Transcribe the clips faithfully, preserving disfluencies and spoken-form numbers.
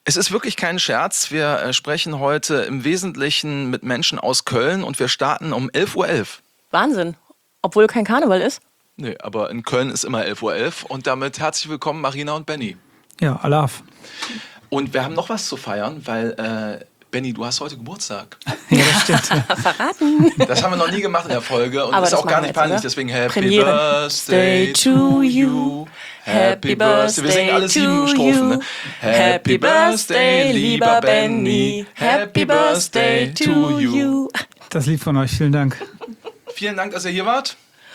Es ist wirklich kein Scherz. Wir äh, sprechen heute im Wesentlichen mit Menschen aus Köln und wir starten um elf Uhr elf. Wahnsinn. Obwohl kein Karneval ist? Nee, aber in Köln ist immer elf Uhr elf und damit herzlich willkommen Marina und Benny. Ja, Alaf. Und wir haben noch was zu feiern, weil äh, Benny, du hast heute Geburtstag. Ja, das stimmt. Verraten. Das haben wir noch nie gemacht in der Folge und Aber ist das auch gar machen wir nicht jetzt, peinlich. oder? Deswegen Happy Premiere. Birthday to you. Happy Birthday. Wir singen alle sieben Strophen. Ne? Happy Birthday, lieber Benny. Happy Birthday to you. Das Lied von euch, vielen Dank. Vielen Dank, dass ihr hier wart.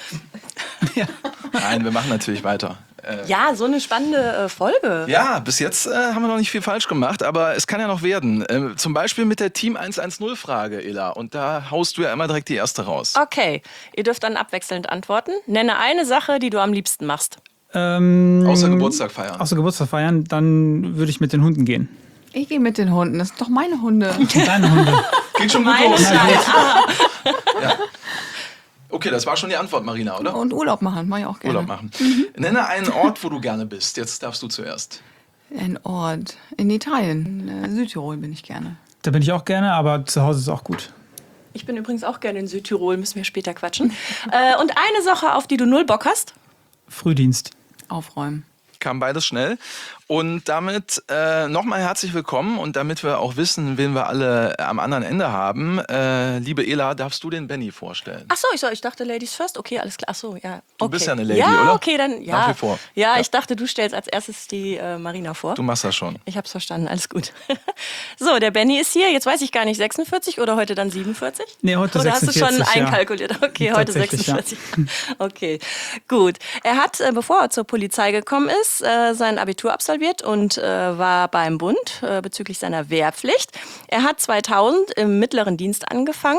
Ja. Nein, wir machen natürlich weiter. Äh, Ja, so eine spannende äh, Folge. Ja, bis jetzt äh, haben wir noch nicht viel falsch gemacht, aber es kann ja noch werden. Äh, zum Beispiel mit der Team eins eins null Frage, Ela. Und da haust du ja immer direkt die erste raus. Okay, ihr dürft dann abwechselnd antworten. Nenne eine Sache, die du am liebsten machst. Ähm, Außer Geburtstag feiern. Außer Geburtstag feiern, dann würde ich mit den Hunden gehen. Ich gehe mit den Hunden, das sind doch meine Hunde. Deine Hunde. Geht schon gut Meine los. Scheiße. Ja. Okay, das war schon die Antwort, Marina, oder? Und Urlaub machen, mache ich auch gerne. Urlaub machen. Nenne einen Ort, wo du gerne bist. Jetzt darfst du zuerst. Ein Ort in Italien, in äh, Südtirol bin ich gerne. Da bin ich auch gerne, aber zu Hause ist auch gut. Ich bin übrigens auch gerne in Südtirol, müssen wir später quatschen. äh, und eine Sache, auf die du null Bock hast? Frühdienst. Aufräumen. Kam beides schnell. Und damit äh, nochmal herzlich willkommen. Und damit wir auch wissen, wen wir alle am anderen Ende haben, äh, liebe Ela, darfst du den Benny vorstellen? Ach so, ich, soll, ich dachte Ladies first. Okay, alles klar. Ach so, ja. Okay. Du bist ja eine Lady, ja, oder? Okay, dann ja. Nach wie vor. Ja, Ja. ich dachte, du stellst als erstes die äh, Marina vor. Du machst das schon. Ich hab's verstanden, alles gut. So, der Benny ist hier. Jetzt weiß ich gar nicht, sechsundvierzig oder heute dann siebenundvierzig? Nee, heute Oder hast du schon sechsundvierzig, ja. einkalkuliert? Okay, heute Tatsächlich, ja. sechsundvierzig. Okay, gut. Er hat, äh, bevor er zur Polizei gekommen ist, äh, sein Abitur absolviert und äh, war beim Bund äh, bezüglich seiner Wehrpflicht. Er hat zweitausend im mittleren Dienst angefangen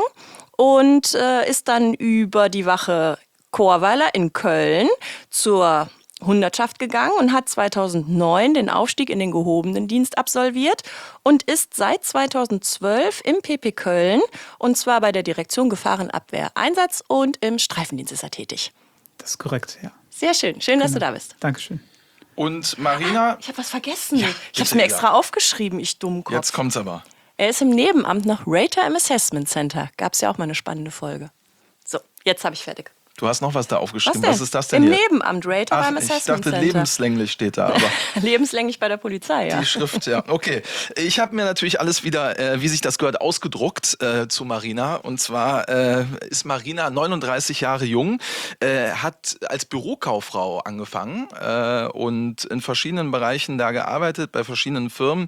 und äh, ist dann über die Wache Chorweiler in Köln zur Hundertschaft gegangen und hat zweitausendneun den Aufstieg in den gehobenen Dienst absolviert und ist seit zweitausendzwölf im P P Köln und zwar bei der Direktion Gefahrenabwehr Einsatz und im Streifendienst ist er tätig. Das ist korrekt, ja. Sehr schön, schön, dass du da bist. Dankeschön. Und Marina, Ich habe was vergessen. ich habe es bitte, mir Ela. extra aufgeschrieben, ich Dummkopf. jetzt kommt's aber. Er ist im Nebenamt noch Rater im Assessment Center. Gab es ja auch mal eine spannende Folge. So, jetzt habe ich fertig. Du hast noch was da aufgeschrieben. denn? Was ist das denn Im hier? Nebenamt Rater Ach, beim ich Assessment dachte, Center. lebenslänglich steht da, aber Lebenslänglich bei der Polizei, ja. die Schrift, ja. Okay. Ich habe mir natürlich alles wieder, äh, wie sich das gehört, ausgedruckt äh, zu Marina. Und zwar äh, ist Marina neununddreißig Jahre jung, äh, hat als Bürokauffrau angefangen äh, und in verschiedenen Bereichen da gearbeitet, bei verschiedenen Firmen.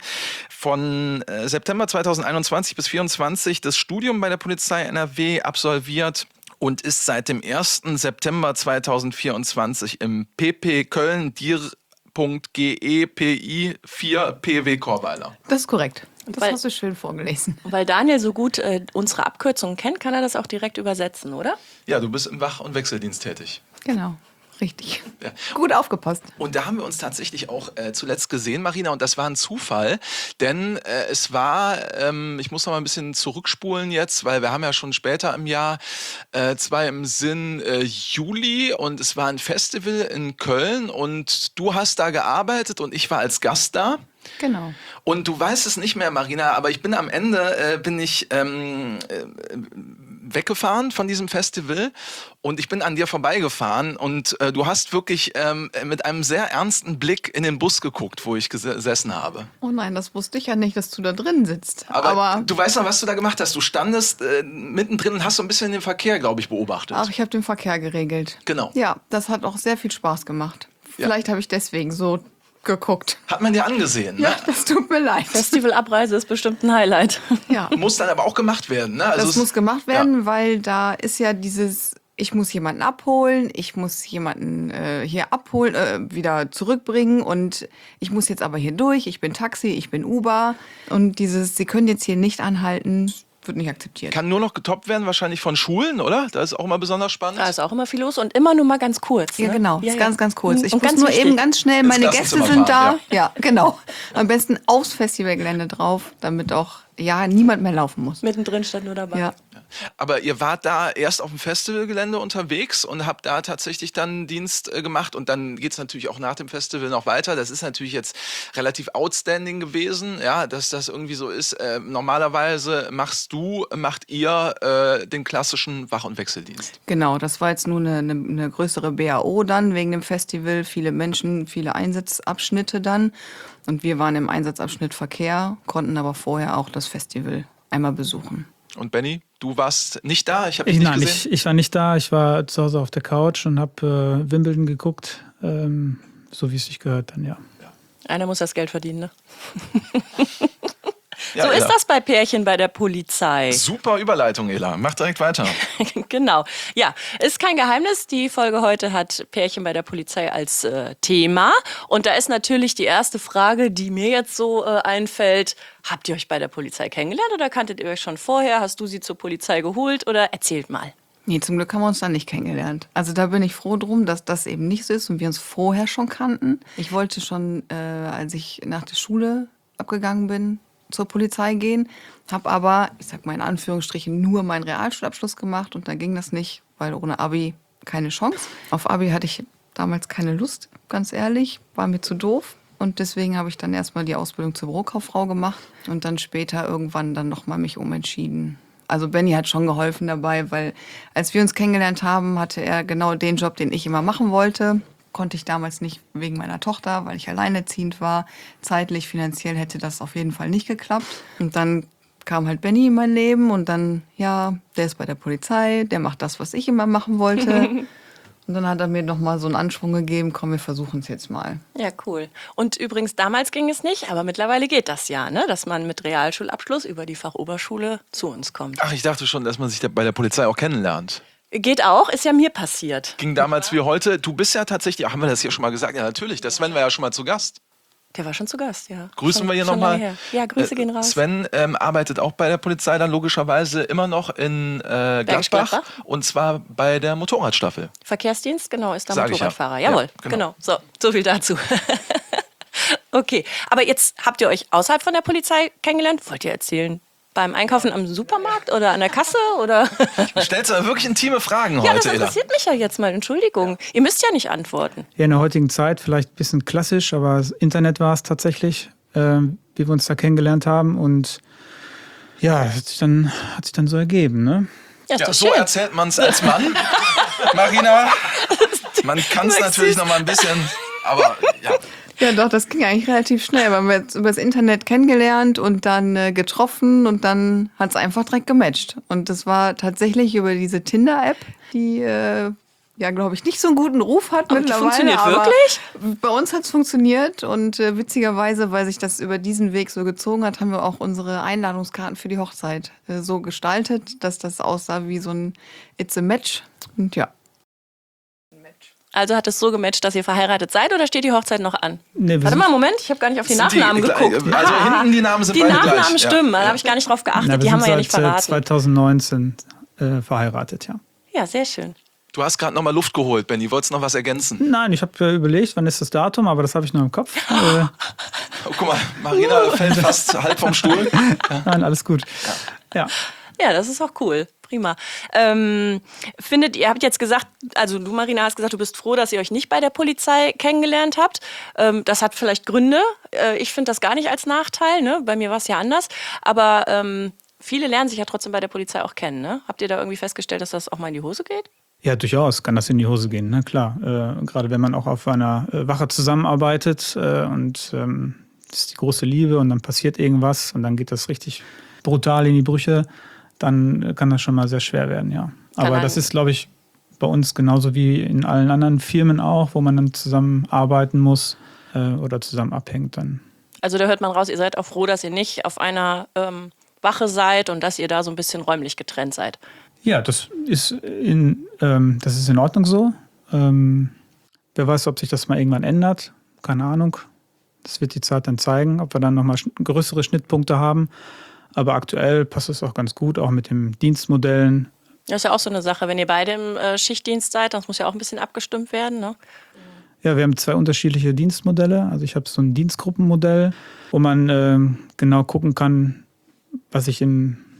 Von äh, September zweitausendeinundzwanzig bis vierundzwanzig das Studium bei der Polizei N R W absolviert. Und ist seit dem ersten September zweitausendvierundzwanzig im P P Köln dir Punkt G E P I vier P W Chorweiler. Das ist korrekt. Das Weil- hast du schön vorgelesen. Und weil Daniel so gut äh, unsere Abkürzungen kennt, kann er das auch direkt übersetzen, oder? Ja, du bist im Wach- und Wechseldienst tätig. Genau, richtig. Ja. Gut aufgepasst. Und da haben wir uns tatsächlich auch äh, zuletzt gesehen, Marina, und das war ein Zufall, denn äh, es war, ähm, ich muss noch mal ein bisschen zurückspulen jetzt, weil wir haben ja schon später im Jahr, äh, zwar im Sinn äh, Juli, und es war ein Festival in Köln und du hast da gearbeitet und ich war als Gast da. Genau. Und du weißt es nicht mehr, Marina, aber ich bin am Ende, äh, bin ich ähm, äh, weggefahren von diesem Festival und ich bin an dir vorbeigefahren und äh, du hast wirklich ähm, mit einem sehr ernsten Blick in den Bus geguckt, wo ich ges- gesessen habe. Oh nein, das wusste ich ja nicht, dass du da drin sitzt. Aber, Aber, du weißt noch, was du da gemacht hast. Du standest äh, mittendrin und hast so ein bisschen den Verkehr, glaube ich, beobachtet. ach, ich habe den Verkehr geregelt. Genau. Ja, das hat auch sehr viel Spaß gemacht. Vielleicht habe ich deswegen so geguckt. Hat man dir angesehen. Ja, Ne? das tut mir leid. Festivalabreise ist bestimmt ein Highlight. Ja, Muss dann aber auch gemacht werden. Ne? Also das es- muss gemacht werden, Ja. weil da ist ja dieses, ich muss jemanden abholen, ich muss jemanden äh, hier abholen, äh, wieder zurückbringen und ich muss jetzt aber hier durch, ich bin Taxi, ich bin Uber und dieses, Sie können jetzt hier nicht anhalten, wird nicht akzeptiert. Kann nur noch getoppt werden, wahrscheinlich von Schulen, oder? Das ist auch immer besonders spannend. Da ist auch immer viel los und immer nur mal ganz kurz. Ja, ne? genau. Ja, ist ja. ganz, ganz kurz. Ich Und muss ganz nur wichtig. eben ganz schnell, Ins meine Gäste Klassenzimmer sind da. fahren, Ja. genau. Am besten aufs Festivalgelände drauf, damit auch ja niemand mehr laufen muss. Mittendrin stand nur dabei. Ja. Aber ihr wart da erst auf dem Festivalgelände unterwegs und habt da tatsächlich dann Dienst äh, gemacht und dann geht es natürlich auch nach dem Festival noch weiter. Das ist natürlich jetzt relativ outstanding gewesen, ja, dass das irgendwie so ist. Äh, normalerweise machst du, macht ihr äh, den klassischen Wach- und Wechseldienst. Genau, das war jetzt nur eine, eine, eine größere B A O dann wegen dem Festival. Viele Menschen, viele Einsatzabschnitte dann. Und wir waren im Einsatzabschnitt Verkehr, konnten aber vorher auch das Festival einmal besuchen. Und Benny, du warst nicht da? Ich habe Ich, dich nicht nein, gesehen. ich, ich war nicht da. Ich war zu Hause auf der Couch und habe äh, Wimbledon geguckt, ähm, so wie es sich gehört dann, ja. Einer muss das Geld verdienen, ne? Ja, so Ela. ist das bei Pärchen bei der Polizei. Super Überleitung, Ela. Mach direkt weiter. Genau. Ja, ist kein Geheimnis. Die Folge heute hat Pärchen bei der Polizei als äh, Thema. Und da ist natürlich die erste Frage, die mir jetzt so äh, einfällt. Habt ihr euch bei der Polizei kennengelernt oder kanntet ihr euch schon vorher? Hast du sie zur Polizei geholt oder erzählt mal? Nee, zum Glück haben wir uns dann nicht kennengelernt. Also da bin ich froh drum, dass das eben nicht so ist und wir uns vorher schon kannten. Ich wollte schon, äh, als ich nach der Schule abgegangen bin, zur Polizei gehen, habe aber, ich sag mal in Anführungsstrichen, nur meinen Realschulabschluss gemacht und da ging das nicht, weil ohne Abi keine Chance. Auf Abi hatte ich damals keine Lust, ganz ehrlich, war mir zu doof. Und deswegen habe ich dann erstmal die Ausbildung zur Bürokauffrau gemacht und dann später irgendwann dann nochmal mich umentschieden. Also Benny hat schon geholfen dabei, weil als wir uns kennengelernt haben, hatte er genau den Job, den ich immer machen wollte. Konnte ich damals nicht wegen meiner Tochter, weil ich alleinerziehend war. Zeitlich, finanziell hätte das auf jeden Fall nicht geklappt. Und dann kam halt Benny in mein Leben und dann, ja, der ist bei der Polizei, der macht das, was ich immer machen wollte. Und dann hat er mir nochmal so einen Anschwung gegeben, komm, wir versuchen es jetzt mal. Ja, cool. Und übrigens, damals ging es nicht, aber mittlerweile geht das ja, ne? Dass man mit Realschulabschluss über die Fachoberschule zu uns kommt. Ach, ich dachte schon, dass man sich da bei der Polizei auch kennenlernt. Geht auch, ist ja mir passiert. Ging damals wie heute. Du bist ja tatsächlich, ach, haben wir das hier schon mal gesagt? Ja, natürlich. Der Sven war ja schon mal zu Gast. Der war schon zu Gast, ja. Grüßen schon, wir hier schon nochmal. lange her. Ja, Grüße gehen raus. Sven ähm, arbeitet auch bei der Polizei dann logischerweise immer noch in äh, Bergisch Gladbach. Gladbach. Und zwar bei der Motorradstaffel. Verkehrsdienst, genau, ist da Sag ich ja. Motorradfahrer. Ja, Jawohl, genau. genau. So, so viel dazu. Okay, aber jetzt habt ihr euch außerhalb von der Polizei kennengelernt? Wollt ihr erzählen? Beim Einkaufen am Supermarkt oder an der Kasse? Oder? Du stellst aber wirklich intime Fragen Ja, das heute, Ela. interessiert mich ja jetzt mal. Entschuldigung. Ihr müsst ja nicht antworten. Ja, in der heutigen Zeit vielleicht ein bisschen klassisch, aber das Internet war es tatsächlich, äh, wie wir uns da kennengelernt haben. Und ja, hat sich dann, hat sich dann so ergeben, ne? Ja, ist Ja, doch so schön. erzählt man es als Mann, Marina. Man kann es Maxi. natürlich noch mal ein bisschen, aber ja. Ja, doch, das ging eigentlich relativ schnell. Wir haben jetzt über das Internet kennengelernt und dann äh, getroffen und dann hat es einfach direkt gematcht. Und das war tatsächlich über diese Tinder-App, die äh, ja, glaube ich, nicht so einen guten Ruf hat Aber die mittlerweile. funktioniert aber wirklich? Bei uns hat es funktioniert und äh, witzigerweise, weil sich das über diesen Weg so gezogen hat, haben wir auch unsere Einladungskarten für die Hochzeit äh, so gestaltet, dass das aussah wie so ein It's a Match. Und ja. Also hat es so gematcht, dass ihr verheiratet seid oder steht die Hochzeit noch an? Nee, wir Warte sind- mal, Moment, ich habe gar nicht auf die Sind Nachnamen die, geguckt. Also Ah, hinten die Namen sind die beide Nachnamen gleich. stimmen, Ja. da habe ich gar nicht drauf geachtet, Na, die haben wir sind ja nicht seit, äh, verraten. zwanzig neunzehn äh, verheiratet, ja. Ja, sehr schön. Du hast gerade noch mal Luft geholt, Benny. Wolltest noch was ergänzen? Nein, ich habe äh, überlegt, wann ist das Datum, aber das habe ich noch im Kopf. Äh, Oh, guck mal, Marina fällt fast halb vom Stuhl. nein, alles gut. Ja. Ja, das ist auch cool. Prima. Ähm, findet ihr, habt jetzt gesagt, also du, Marina, hast gesagt, du bist froh, dass ihr euch nicht bei der Polizei kennengelernt habt. Ähm, das hat vielleicht Gründe. Äh, ich finde das gar nicht als Nachteil. Ne? Bei mir war es ja anders. Aber ähm, viele lernen sich ja trotzdem bei der Polizei auch kennen. Ne? Habt ihr da irgendwie festgestellt, dass das auch mal in die Hose geht? Ja, durchaus kann das in die Hose gehen, ne? Klar. Äh, gerade wenn man auch auf einer äh, Wache zusammenarbeitet äh, und ähm, das ist die große Liebe und dann passiert irgendwas und dann geht das richtig brutal in die Brüche, dann äh, kann das schon mal sehr schwer werden, ja. Aber Kann das ein- ist, glaube ich, bei uns genauso wie in allen anderen Firmen auch, wo man dann zusammen arbeiten muss äh, oder zusammen abhängt dann. Also da hört man raus, ihr seid auch froh, dass ihr nicht auf einer ähm, Wache seid und dass ihr da so ein bisschen räumlich getrennt seid. Ja, das ist in, ähm, das ist in Ordnung so. Ähm, wer weiß, ob sich das mal irgendwann ändert. Keine Ahnung. Das wird die Zeit dann zeigen, ob wir dann nochmal schn- größere Schnittpunkte haben. Aber aktuell passt es auch ganz gut, auch mit den Dienstmodellen. Das ist ja auch so eine Sache, wenn ihr beide im äh, Schichtdienst seid, das muss ja auch ein bisschen abgestimmt werden, ne? Ja, wir haben zwei unterschiedliche Dienstmodelle. Also ich habe so ein Dienstgruppenmodell, wo man ähm, genau gucken kann, was ich in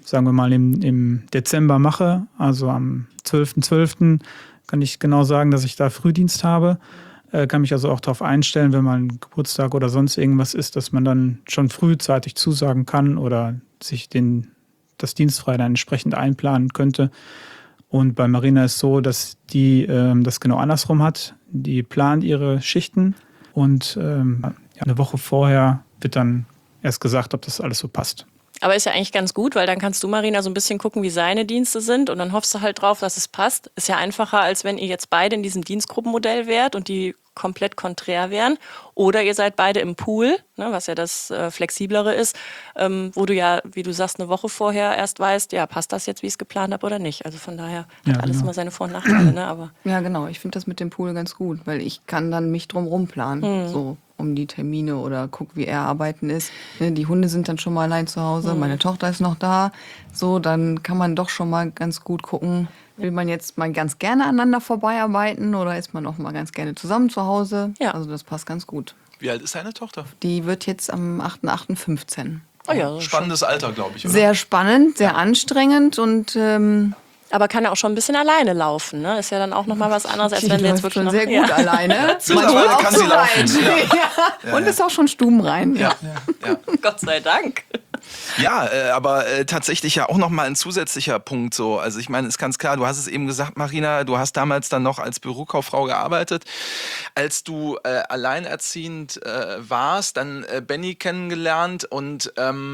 sagen wir mal, im, im Dezember mache, also am zwölften zwölften kann ich genau sagen, dass ich da Frühdienst habe. Äh, kann mich also auch darauf einstellen, wenn mal ein Geburtstag oder sonst irgendwas ist, dass man dann schon frühzeitig zusagen kann oder sich den, das Dienstfrei dann entsprechend einplanen könnte. Und bei Marina ist so, dass die ähm, das genau andersrum hat. Die plant ihre Schichten und ähm, ja, eine Woche vorher wird dann erst gesagt, ob das alles so passt. Aber ist ja eigentlich ganz gut, weil dann kannst du, Marina, so ein bisschen gucken, wie seine Dienste sind und dann hoffst du halt drauf, dass es passt. Ist ja einfacher, als wenn ihr jetzt beide in diesem Dienstgruppenmodell wärt und die komplett konträr wären. Oder ihr seid beide im Pool, ne, was ja das äh, Flexiblere ist, ähm, wo du ja, wie du sagst, eine Woche vorher erst weißt, ja, passt das jetzt, wie ich es geplant habe oder nicht. Also von daher hat Ja, alles genau. immer seine Vor- und Nachteile. Ne? Aber Ja, genau. Ich finde das mit dem Pool ganz gut, weil ich kann dann mich drumherum planen, so um die Termine oder guck, wie er arbeiten ist. Ne, die Hunde sind dann schon mal allein zu Hause, meine Tochter ist noch da. So, dann kann man doch schon mal ganz gut gucken, will man jetzt mal ganz gerne aneinander vorbeiarbeiten oder ist man auch mal ganz gerne zusammen zu Hause? Ja. Also das passt ganz gut. Wie alt ist deine Tochter? Die wird jetzt am achten achten fünfzehn. oh ja, so Spannendes Alter, glaube ich, oder? Sehr spannend, sehr anstrengend und ähm, aber kann ja auch schon ein bisschen alleine laufen. Ne? Ist ja dann auch nochmal was anderes, als die wenn wir läuft jetzt wirklich schon noch, sehr gut ja. alleine. Mittlerweile Manchmal auch kann zu sie laufen, weit. Ja. Und ist auch schon stubenrein. Ja, ja. Gott sei Dank. Ja, äh, aber äh, tatsächlich ja auch nochmal ein zusätzlicher Punkt so. Also ich meine, ist ganz klar, du hast es eben gesagt, Marina, du hast damals dann noch als Bürokauffrau gearbeitet. Als du äh, alleinerziehend äh, warst, dann äh, Benny kennengelernt und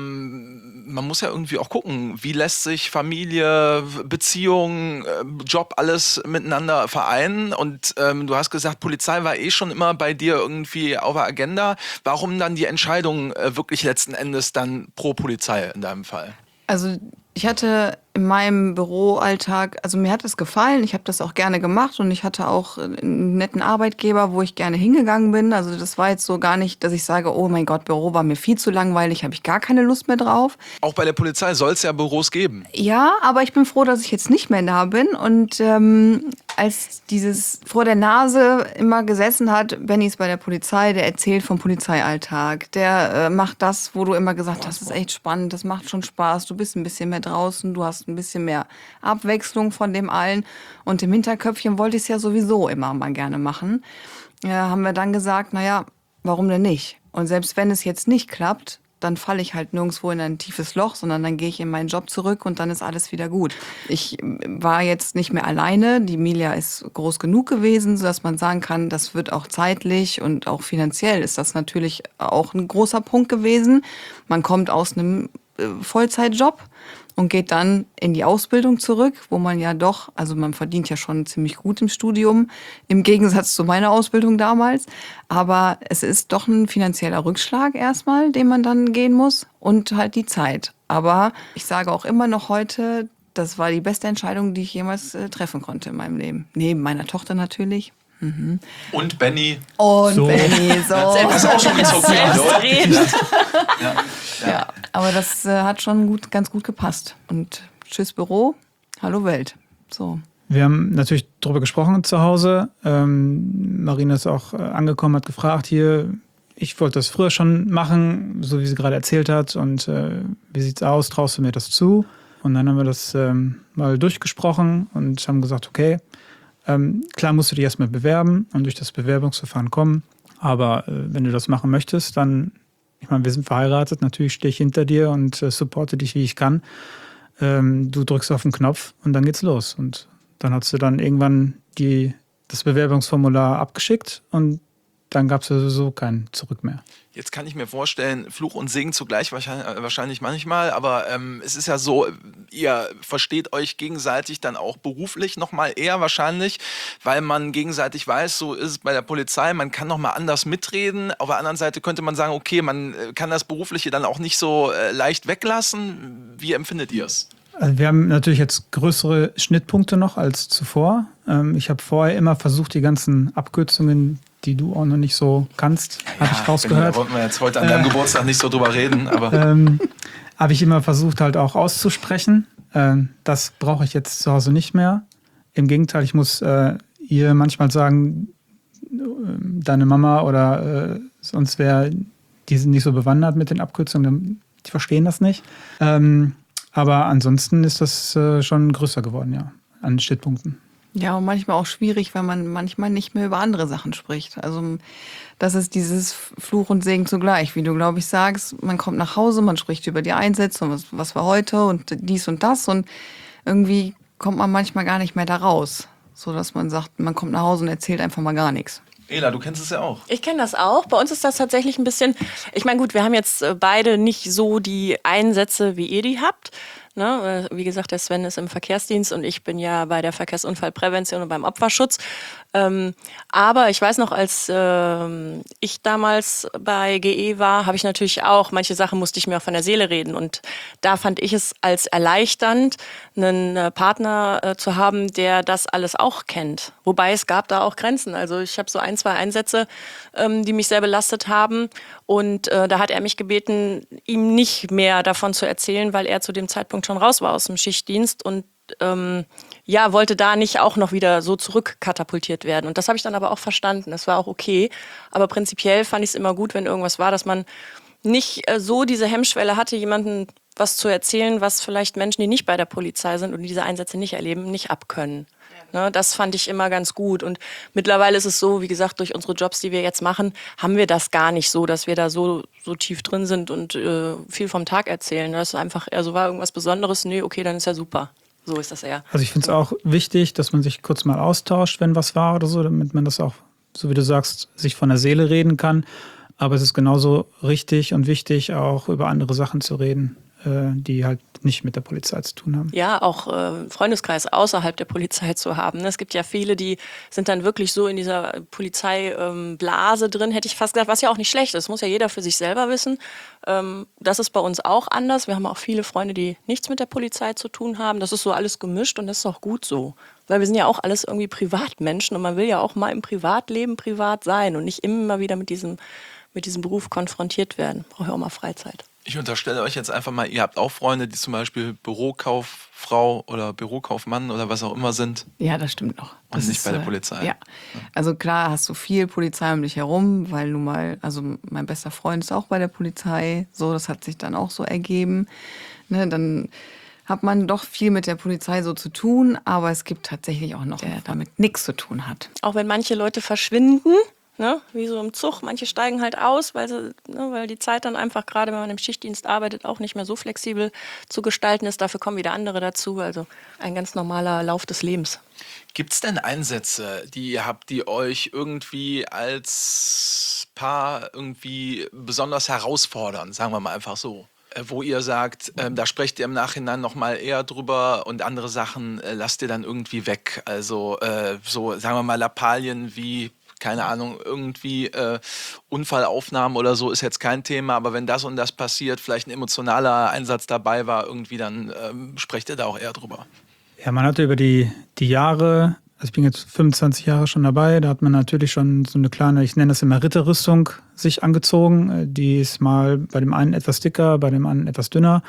ähm, man muss ja irgendwie auch gucken, wie lässt sich Familie, Beziehung, äh, Job alles miteinander vereinen. Und ähm, du hast gesagt, Polizei war eh schon immer bei dir irgendwie auf der Agenda. Warum dann die Entscheidung äh, wirklich letzten Endes dann pro Polizei in deinem Fall? Also ich hatte in meinem Büroalltag, also mir hat es gefallen, ich habe das auch gerne gemacht und ich hatte auch einen netten Arbeitgeber, wo ich gerne hingegangen bin. Also das war jetzt so gar nicht, dass ich sage, oh mein Gott, Büro war mir viel zu langweilig, habe ich gar keine Lust mehr drauf. Auch bei der Polizei soll es ja Büros geben. Ja, aber ich bin froh, dass ich jetzt nicht mehr da bin. Und ähm, als dieses vor der Nase immer gesessen hat, Benny ist bei der Polizei, der erzählt vom Polizeialltag, der äh, macht das, wo du immer gesagt hast, das ist echt spannend, das macht schon Spaß, du bist ein bisschen mehr draußen, du hast ein bisschen mehr Abwechslung von dem allen. Und im Hinterköpfchen wollte ich es ja sowieso immer mal gerne machen. Ja, haben wir dann gesagt, naja, warum denn nicht? Und selbst wenn es jetzt nicht klappt, dann falle ich halt nirgendwo in ein tiefes Loch, sondern dann gehe ich in meinen Job zurück und dann ist alles wieder gut. Ich war jetzt nicht mehr alleine. Die Milia ist groß genug gewesen, sodass man sagen kann, das wird auch zeitlich und auch finanziell ist das natürlich auch ein großer Punkt gewesen. Man kommt aus einem Vollzeitjob und geht dann in die Ausbildung zurück, wo man ja doch, also man verdient ja schon ziemlich gut im Studium, im Gegensatz zu meiner Ausbildung damals. Aber es ist doch ein finanzieller Rückschlag erstmal, den man dann gehen muss und halt die Zeit. Aber ich sage auch immer noch heute, das war die beste Entscheidung, die ich jemals äh, treffen konnte in meinem Leben. Neben meiner Tochter natürlich. Mhm. Und Benny. Und So. Benny, so. Das ist auch schon gezogen, oder? Selbstredend. Ja. Ja, aber das äh, hat schon gut, ganz gut gepasst. Und tschüss Büro, hallo Welt. So. Wir haben natürlich darüber gesprochen zu Hause. Ähm, Marina ist auch äh, angekommen, hat gefragt, hier, ich wollte das früher schon machen, so wie sie gerade erzählt hat. Und äh, wie sieht's aus? Traust du mir das zu? Und dann haben wir das ähm, mal durchgesprochen und haben gesagt, okay, ähm, klar musst du dich erstmal bewerben und durch das Bewerbungsverfahren kommen. Aber äh, wenn du das machen möchtest, dann, ich meine, wir sind verheiratet, natürlich stehe ich hinter dir und äh, supporte dich, wie ich kann. Ähm, du drückst auf den Knopf und dann geht's los. Und dann hast du dann irgendwann die, das Bewerbungsformular abgeschickt und dann gab es ja sowieso kein Zurück mehr. Jetzt kann ich mir vorstellen, Fluch und Segen zugleich wahrscheinlich, wahrscheinlich manchmal, aber ähm, es ist ja so, ihr versteht euch gegenseitig dann auch beruflich nochmal eher wahrscheinlich, weil man gegenseitig weiß, so ist es bei der Polizei, man kann nochmal anders mitreden. Auf der anderen Seite könnte man sagen, okay, man kann das Berufliche dann auch nicht so äh, leicht weglassen. Wie empfindet ihr es? Also wir haben natürlich jetzt größere Schnittpunkte noch als zuvor. Ähm, ich habe vorher immer versucht, die ganzen Abkürzungen, die du auch noch nicht so kannst, habe ich rausgehört. Da wollten wir jetzt heute an deinem äh, Geburtstag nicht so drüber reden, aber ähm, habe ich immer versucht halt auch auszusprechen. Ähm, das brauche ich jetzt zu Hause nicht mehr. Im Gegenteil, ich muss äh, ihr manchmal sagen, äh, deine Mama oder äh, sonst wer, die sind nicht so bewandert mit den Abkürzungen, die verstehen das nicht. Ähm, Aber ansonsten ist das äh, schon größer geworden, ja, an Schnittpunkten. Ja, und manchmal auch schwierig, weil man manchmal nicht mehr über andere Sachen spricht. Also das ist dieses Fluch und Segen zugleich. Wie du, glaube ich, sagst, man kommt nach Hause, man spricht über die Einsätze und was, was war heute und dies und das. Und irgendwie kommt man manchmal gar nicht mehr da raus. So dass man sagt, man kommt nach Hause und erzählt einfach mal gar nichts. Ela, du kennst es ja auch. Ich kenne das auch. Bei uns ist das tatsächlich ein bisschen, ich meine gut, wir haben jetzt äh, beide nicht so die Einsätze, wie ihr die habt. Ne? Wie gesagt, der Sven ist im Verkehrsdienst und ich bin ja bei der Verkehrsunfallprävention und beim Opferschutz. Ähm, aber ich weiß noch, als ähm, ich damals bei G E war, habe ich natürlich auch, manche Sachen musste ich mir auch von der Seele reden. Und da fand ich es als erleichternd, einen äh, Partner äh, zu haben, der das alles auch kennt. Wobei es gab da auch Grenzen. Also ich habe so ein, zwei Einsätze, ähm, die mich sehr belastet haben. Und äh, da hat er mich gebeten, ihm nicht mehr davon zu erzählen, weil er zu dem Zeitpunkt schon raus war aus dem Schichtdienst und ähm, ja, wollte da nicht auch noch wieder so zurückkatapultiert werden. Und das habe ich dann aber auch verstanden. Das war auch okay. Aber prinzipiell fand ich es immer gut, wenn irgendwas war, dass man nicht äh, so diese Hemmschwelle hatte, jemandem was zu erzählen, was vielleicht Menschen, die nicht bei der Polizei sind und diese Einsätze nicht erleben, nicht abkönnen. Ne, das fand ich immer ganz gut. Und mittlerweile ist es so, wie gesagt, durch unsere Jobs, die wir jetzt machen, haben wir das gar nicht so, dass wir da so, so tief drin sind und äh, viel vom Tag erzählen. Das ist einfach eher so, war irgendwas Besonderes? Nee, okay, dann ist ja super. So ist das eher. Also ich finde es auch wichtig, dass man sich kurz mal austauscht, wenn was war oder so, damit man das auch, so wie du sagst, sich von der Seele reden kann. Aber es ist genauso richtig und wichtig, auch über andere Sachen zu reden, äh, die halt nicht mit der Polizei zu tun haben. Ja, auch äh, Freundeskreis außerhalb der Polizei zu haben. Es gibt ja viele, die sind dann wirklich so in dieser Polizeiblase ähm, drin, hätte ich fast gesagt, was ja auch nicht schlecht ist. Das muss ja jeder für sich selber wissen. Ähm, das ist bei uns auch anders. Wir haben auch viele Freunde, die nichts mit der Polizei zu tun haben. Das ist so alles gemischt und das ist auch gut so. Weil wir sind ja auch alles irgendwie Privatmenschen und man will ja auch mal im Privatleben privat sein und nicht immer wieder mit diesem, mit diesem Beruf konfrontiert werden. Brauche ja auch mal Freizeit. Ich unterstelle euch jetzt einfach mal, ihr habt auch Freunde, die zum Beispiel Bürokauffrau oder Bürokaufmann oder was auch immer sind. Ja, das stimmt noch. Und Das nicht ist, bei der äh, Polizei. Ja, also klar hast du viel Polizei um dich herum, weil nun mal, also mein bester Freund ist auch bei der Polizei, so, das hat sich dann auch so ergeben. Ne, dann hat man doch viel mit der Polizei so zu tun, aber es gibt tatsächlich auch noch, der damit nichts zu tun hat. Auch wenn manche Leute verschwinden, ne, wie so im Zug, manche steigen halt aus, weil, sie, ne, weil die Zeit dann einfach, gerade wenn man im Schichtdienst arbeitet, auch nicht mehr so flexibel zu gestalten ist. Dafür kommen wieder andere dazu, also ein ganz normaler Lauf des Lebens. Gibt es denn Einsätze, die ihr habt, die euch irgendwie als Paar irgendwie besonders herausfordern, sagen wir mal einfach so? Äh, Wo ihr sagt, ähm, da sprecht ihr im Nachhinein noch mal eher drüber und andere Sachen äh, lasst ihr dann irgendwie weg. Also äh, so, sagen wir mal, Lappalien wie, keine Ahnung, irgendwie äh, Unfallaufnahmen oder so ist jetzt kein Thema, aber wenn das und das passiert, vielleicht ein emotionaler Einsatz dabei war, irgendwie, dann ähm, sprecht ihr da auch eher drüber. Ja, man hatte über die, die Jahre, also ich bin jetzt fünfundzwanzig Jahre schon dabei, da hat man natürlich schon so eine kleine, ich nenne das immer Ritterrüstung, sich angezogen. Die ist mal bei dem einen etwas dicker, bei dem anderen etwas dünner.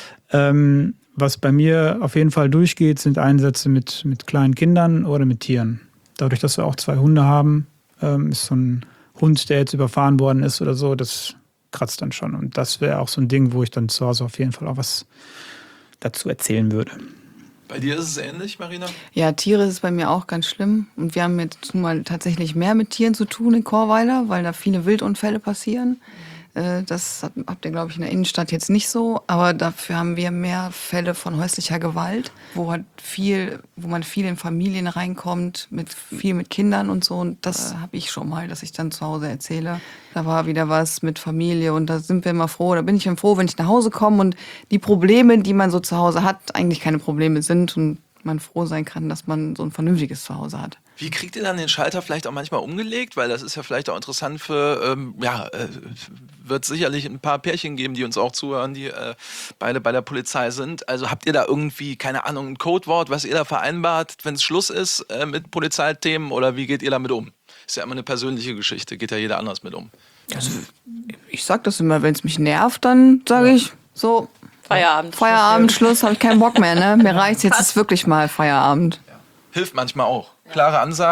Ähm, was bei mir auf jeden Fall durchgeht, sind Einsätze mit, mit kleinen Kindern oder mit Tieren. Dadurch, dass wir auch zwei Hunde haben, ähm, ist so ein Hund, der jetzt überfahren worden ist oder so, das kratzt dann schon. Und das wäre auch so ein Ding, wo ich dann zu Hause auf jeden Fall auch was dazu erzählen würde. Bei dir ist es ähnlich, Marina? Ja, Tiere ist bei mir auch ganz schlimm. Und wir haben jetzt nun mal tatsächlich mehr mit Tieren zu tun in Chorweiler, weil da viele Wildunfälle passieren. Äh, Das habt ihr, glaube ich, in der Innenstadt jetzt nicht so. Aber dafür haben wir mehr Fälle von häuslicher Gewalt, wo halt viel, wo man viel in Familien reinkommt, mit viel mit Kindern und so. Und das äh, habe ich schon mal, dass ich dann zu Hause erzähle. Da war wieder was mit Familie und da sind wir immer froh. Da bin ich immer froh, wenn ich nach Hause komme und die Probleme, die man so zu Hause hat, eigentlich keine Probleme sind und man froh sein kann, dass man so ein vernünftiges Zuhause hat. Wie kriegt ihr dann den Schalter vielleicht auch manchmal umgelegt? Weil das ist ja vielleicht auch interessant für, ähm, ja, äh, wird sicherlich ein paar Pärchen geben, die uns auch zuhören, die äh, beide bei der Polizei sind. Also habt ihr da irgendwie, keine Ahnung, ein Codewort, was ihr da vereinbart, wenn es Schluss ist äh, mit Polizeithemen oder wie geht ihr damit um? Ist ja immer eine persönliche Geschichte, geht ja jeder anders mit um. Also ich sag das immer, wenn es mich nervt, dann sage Ja. ich so, Feierabend. Feierabend, Schluss, habe ich keinen Bock mehr. Ne? Mir reicht's, jetzt ist wirklich mal Feierabend. Hilft manchmal auch. Klare Ansagen,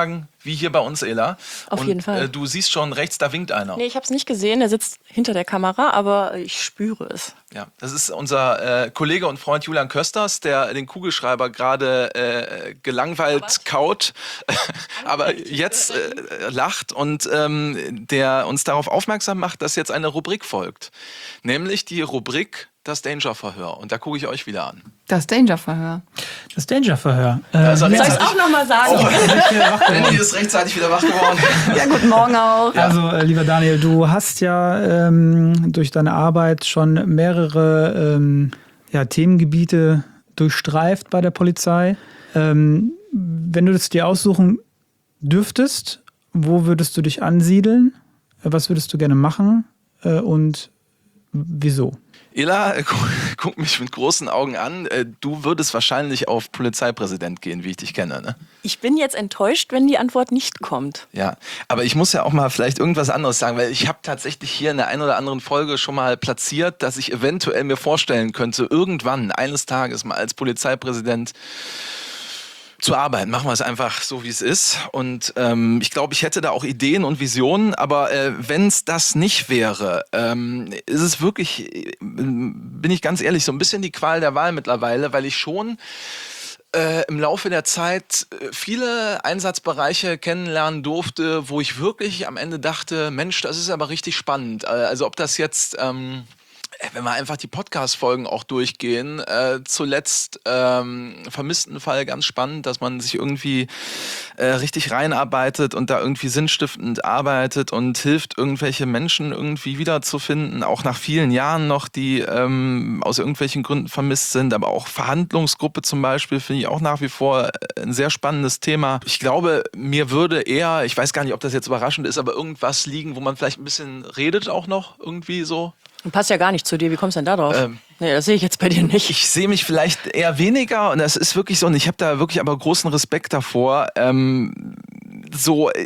wie hier bei uns, Ela. Auf und, jeden Fall. Äh, du siehst schon rechts, da winkt einer. Nee, ich habe es nicht gesehen. Er sitzt hinter der Kamera, aber ich spüre es. Ja, das ist unser äh, Kollege und Freund Julian Kösters, der den Kugelschreiber gerade äh, gelangweilt aber kaut, aber jetzt äh, lacht und ähm, der uns darauf aufmerksam macht, dass jetzt eine Rubrik folgt. Nämlich die Rubrik Das Danger-Verhör. Und da gucke ich euch wieder an. Das Danger-Verhör. Das Danger-Verhör. Äh, Also Soll ich es auch nochmal sagen? Oh, Danny ist rechtzeitig wieder wach geworden. Ja, guten Morgen auch. Also, äh, lieber Daniel, du hast ja ähm, durch deine Arbeit schon mehrere ähm, ja, Themengebiete durchstreift bei der Polizei. Ähm, wenn du das dir aussuchen dürftest, wo würdest du dich ansiedeln? Was würdest du gerne machen? Äh, und wieso? Ela, guck, guck mich mit großen Augen an. Du würdest wahrscheinlich auf Polizeipräsident gehen, wie ich dich kenne, ne? Ich bin jetzt enttäuscht, wenn die Antwort nicht kommt. Ja, aber ich muss ja auch mal vielleicht irgendwas anderes sagen, weil ich habe tatsächlich hier in der einen oder anderen Folge schon mal platziert, dass ich eventuell mir vorstellen könnte, irgendwann, eines Tages mal als Polizeipräsident zu arbeiten. Machen wir es einfach so, wie es ist. Und ähm, ich glaube, ich hätte da auch Ideen und Visionen, aber äh, wenn es das nicht wäre, ähm, ist es wirklich, äh, bin ich ganz ehrlich, so ein bisschen die Qual der Wahl mittlerweile, weil ich schon äh, im Laufe der Zeit viele Einsatzbereiche kennenlernen durfte, wo ich wirklich am Ende dachte, Mensch, das ist aber richtig spannend. Also ob das jetzt... Ähm, wenn wir einfach die Podcast-Folgen auch durchgehen, äh, zuletzt ähm, vermissten Fall ganz spannend, dass man sich irgendwie äh, richtig reinarbeitet und da irgendwie sinnstiftend arbeitet und hilft, irgendwelche Menschen irgendwie wiederzufinden, auch nach vielen Jahren noch, die ähm, aus irgendwelchen Gründen vermisst sind, aber auch Verhandlungsgruppe zum Beispiel finde ich auch nach wie vor ein sehr spannendes Thema. Ich glaube, mir würde eher, ich weiß gar nicht, ob das jetzt überraschend ist, aber irgendwas liegen, wo man vielleicht ein bisschen redet auch noch irgendwie so. Passt ja gar nicht zu dir. Wie kommst du denn da drauf? Ähm, nee, das sehe ich jetzt bei dir nicht. Ich sehe mich vielleicht eher weniger und das ist wirklich so, und ich habe da wirklich aber großen Respekt davor, ähm, so äh,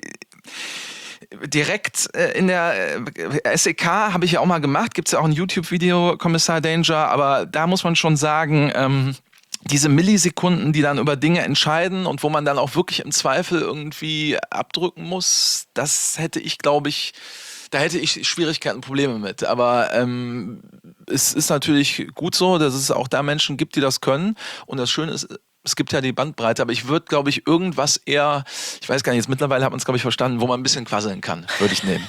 direkt äh, in der äh, S E K habe ich ja auch mal gemacht, gibt es ja auch ein YouTube-Video, Kommissar Danger, aber da muss man schon sagen, ähm, diese Millisekunden, die dann über Dinge entscheiden und wo man dann auch wirklich im Zweifel irgendwie abdrücken muss, das hätte ich, glaube ich, da hätte ich Schwierigkeiten, Probleme mit. Aber ähm, es ist natürlich gut so, dass es auch da Menschen gibt, die das können. Und das Schöne ist, es gibt ja die Bandbreite. Aber ich würde, glaube ich, irgendwas eher, ich weiß gar nicht, jetzt mittlerweile hat man es, glaube ich, verstanden, wo man ein bisschen quasseln kann, würde ich nehmen.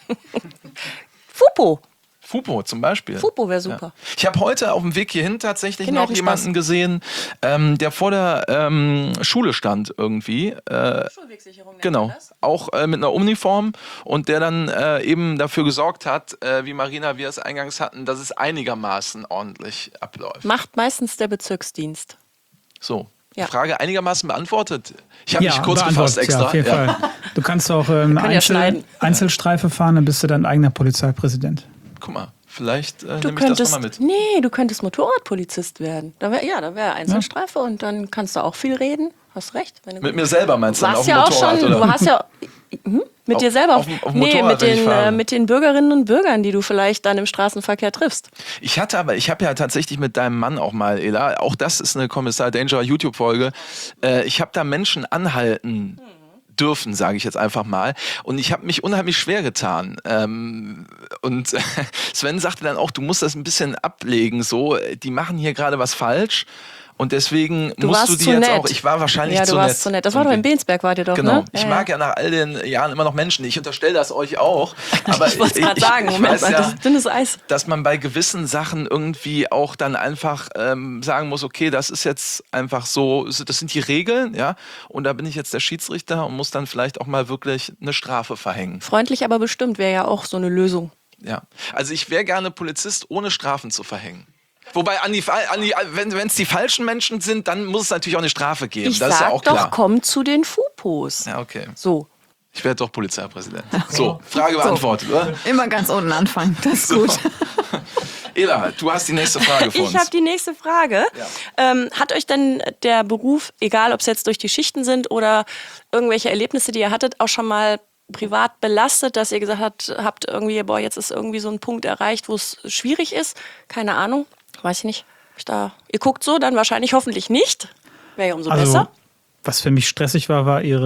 Fupo. Fupo zum Beispiel. Fupo wäre super. Ja. Ich habe heute auf dem Weg hierhin tatsächlich Kinder noch jemanden Spaß. gesehen, ähm, der vor der ähm, Schule stand irgendwie. Äh, Schulwegsicherung. genau. Auch äh, mit einer Uniform und der dann äh, eben dafür gesorgt hat, äh, wie Marina, wir es eingangs hatten, dass es einigermaßen ordentlich abläuft. Macht meistens der Bezirksdienst. So. Ja. Frage einigermaßen beantwortet. Ich habe Ja, mich kurz beantwortet, gefasst extra. Ja, auf jeden Ja. Fall. Du kannst auch ähm, können ja Einzel schneiden. Einzelstreife fahren, dann bist du dein eigener Polizeipräsident. Guck mal, vielleicht äh, Du nehme ich das könntest, nochmal mit. nee, du könntest Motorradpolizist werden. Da wär, ja, da wäre Einzelstreife und dann kannst du auch viel reden. Hast recht. Wenn du Mit mir selber meinst du Du dann auf warst dem ja auch Motorrad, schon, oder? du hast ja hm, mit Auf- dir selber. auf dem- auf dem nee, Motorrad, mit wenn ich den, fahre. äh, mit den Bürgerinnen und Bürgern, die du vielleicht dann im Straßenverkehr triffst. Ich hatte aber, ich habe ja tatsächlich mit deinem Mann auch mal, Ela, auch das ist eine Kommissar Danger YouTube-Folge, äh, ich habe da Menschen anhalten dürfen, sage ich jetzt einfach mal. Und ich habe mich unheimlich schwer getan. Ähm, und Sven sagte dann auch, du musst das ein bisschen ablegen, so, die machen hier gerade was falsch. Und deswegen Du musst warst du die zu jetzt nett. auch, ich war wahrscheinlich Ja, du zu warst nett. zu nett. Das war doch in Bensberg, wart ihr doch, Genau. ne? Ich Ja, mag ja. ja nach all den Jahren immer noch Menschen. Ich unterstelle das euch auch. Aber Ich wollte es gerade ich- sagen, ich Moment weiß mal, ja, das ist dünnes Eis. dass man bei gewissen Sachen irgendwie auch dann einfach ähm, sagen muss, okay, das ist jetzt einfach so, das sind die Regeln, ja, und da bin ich jetzt der Schiedsrichter und muss dann vielleicht auch mal wirklich eine Strafe verhängen. Freundlich, aber bestimmt wäre ja auch so eine Lösung. Ja. Also ich wäre gerne Polizist, ohne Strafen zu verhängen. Wobei, an die, an die, wenn es die falschen Menschen sind, dann muss es natürlich auch eine Strafe geben. Ich das ist sag ja auch doch, klar. komm zu den Fupos. Ja, okay. So. Ich werde doch Polizeipräsident. So, Frage beantwortet, oder? Immer ganz unten anfangen, das ist gut. Ela, du hast die nächste Frage für uns. Ich habe die nächste Frage. Ähm, hat euch denn der Beruf, egal ob es jetzt durch die Schichten sind oder irgendwelche Erlebnisse, die ihr hattet, auch schon mal privat belastet, dass ihr gesagt habt, habt irgendwie, boah, jetzt ist irgendwie so ein Punkt erreicht, wo es schwierig ist? Keine Ahnung, weiß ich nicht. Ich da, ihr guckt so, dann wahrscheinlich hoffentlich nicht. Wäre ja umso Also, besser. was für mich stressig war, war ihre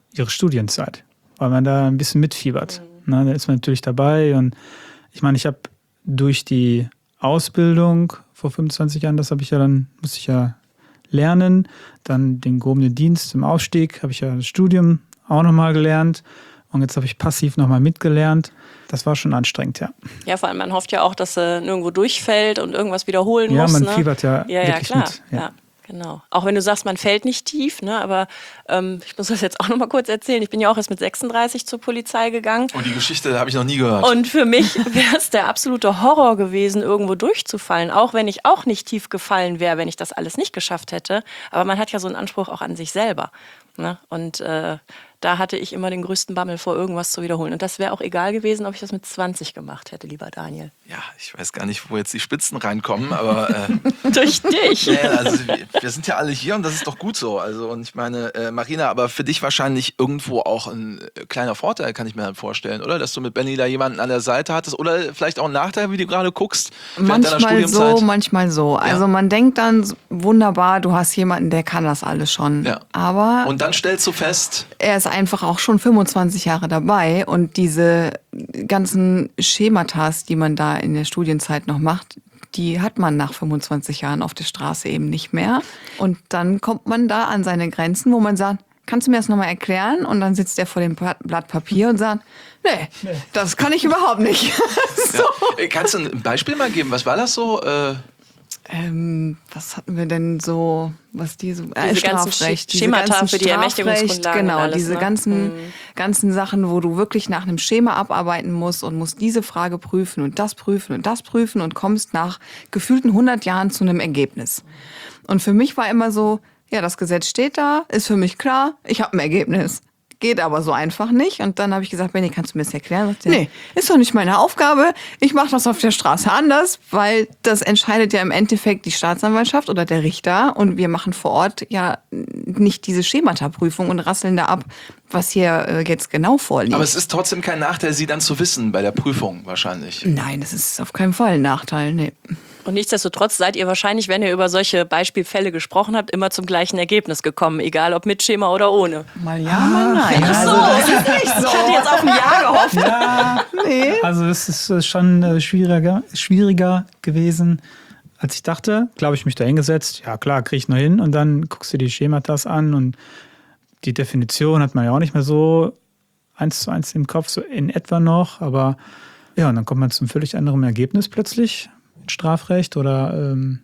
ihre Studienzeit, weil man da ein bisschen mitfiebert. Mhm. Na, da ist man natürlich dabei und ich meine, ich habe durch die Ausbildung vor fünfundzwanzig Jahren, das habe ich ja dann, musste ich ja lernen, dann den gehobenen Dienst im Aufstieg, habe ich ja das Studium auch nochmal gelernt und jetzt habe ich passiv nochmal mitgelernt. Das war schon anstrengend, ja. Ja, vor allem man hofft ja auch, dass er nirgendwo durchfällt und irgendwas wiederholen ja, muss. Man ne? fiebert ja, ja wirklich ja, klar. mit. Ja. Ja. Genau. Auch wenn du sagst, man fällt nicht tief, ne? aber ähm, ich muss das jetzt auch noch mal kurz erzählen. Ich bin ja auch erst mit sechsunddreißig zur Polizei gegangen. Und die Geschichte habe ich noch nie gehört. Und für mich wäre es der absolute Horror gewesen, irgendwo durchzufallen. Auch wenn ich auch nicht tief gefallen wäre, wenn ich das alles nicht geschafft hätte. Aber man hat ja so einen Anspruch auch an sich selber. Ne? Und äh, da hatte ich immer den größten Bammel vor, irgendwas zu wiederholen. Und das wäre auch egal gewesen, ob ich das mit zwanzig gemacht hätte, lieber Daniel. Ja, ich weiß gar nicht, wo jetzt die Spitzen reinkommen, aber... Äh, Durch dich. Ja, also wir, wir sind ja alle hier und das ist doch gut so. Also und ich meine, äh, Marina, aber für dich wahrscheinlich irgendwo auch ein äh, kleiner Vorteil, kann ich mir halt vorstellen, oder? Dass du mit Benny da jemanden an der Seite hattest oder vielleicht auch ein Nachteil, wie du gerade guckst, während deiner Manchmal Studienzeit. so, manchmal so. Also Ja. man denkt dann, wunderbar, du hast jemanden, der kann das alles schon. Ja. Aber Und dann stellst du fest, er ist einfach auch schon fünfundzwanzig Jahre dabei und diese ganzen Schematas, die man da in der Studienzeit noch macht, die hat man nach fünfundzwanzig Jahren auf der Straße eben nicht mehr. Und dann kommt man da an seine Grenzen, wo man sagt, kannst du mir das nochmal erklären? Und dann sitzt er vor dem Blatt Papier und sagt, nee, nee. das kann ich überhaupt nicht. So. ja. Kannst du ein Beispiel mal geben? Was war das so? Äh, Ähm, was hatten wir denn so, was die so, äh, Diese ganzen Strafrecht, Sch- Schemata für die Ermächtigungsgrundlagen genau, und alles, diese ne? ganzen, Mhm. ganzen Sachen, wo du wirklich nach einem Schema abarbeiten musst und musst diese Frage prüfen und das prüfen und das prüfen und kommst nach gefühlten hundert Jahren zu einem Ergebnis. Und für mich war immer so, ja, das Gesetz steht da, ist für mich klar, ich habe ein Ergebnis. Geht aber so einfach nicht. Und dann habe ich gesagt, Benni, kannst du mir das erklären? Sagt er, nee, ist doch nicht meine Aufgabe. Ich mache das auf der Straße anders, weil das entscheidet ja im Endeffekt die Staatsanwaltschaft oder der Richter. Und wir machen vor Ort ja nicht diese Schemata-Prüfung und rasseln da ab, was hier äh, jetzt genau vorliegt. aber es ist trotzdem kein Nachteil, sie dann zu wissen bei der Prüfung wahrscheinlich. Nein, das ist auf keinen Fall ein Nachteil. Nee. Und nichtsdestotrotz seid ihr wahrscheinlich, wenn ihr über solche Beispielfälle gesprochen habt, immer zum gleichen Ergebnis gekommen, egal ob mit Schema oder ohne. Mal ja, mal nein. Ach so, Also, das ist nicht so. ich hatte jetzt auf ein Ja gehofft. Ja, Nee. also es ist schon äh, schwieriger, schwieriger gewesen, als ich dachte. Klar habe ich mich da hingesetzt. Ja klar, kriege ich noch hin. Und dann guckst du die Schematas an und die Definition hat man ja auch nicht mehr so eins zu eins im Kopf, so in etwa noch. Aber ja, und dann kommt man zum völlig anderen Ergebnis plötzlich. Strafrecht oder ähm,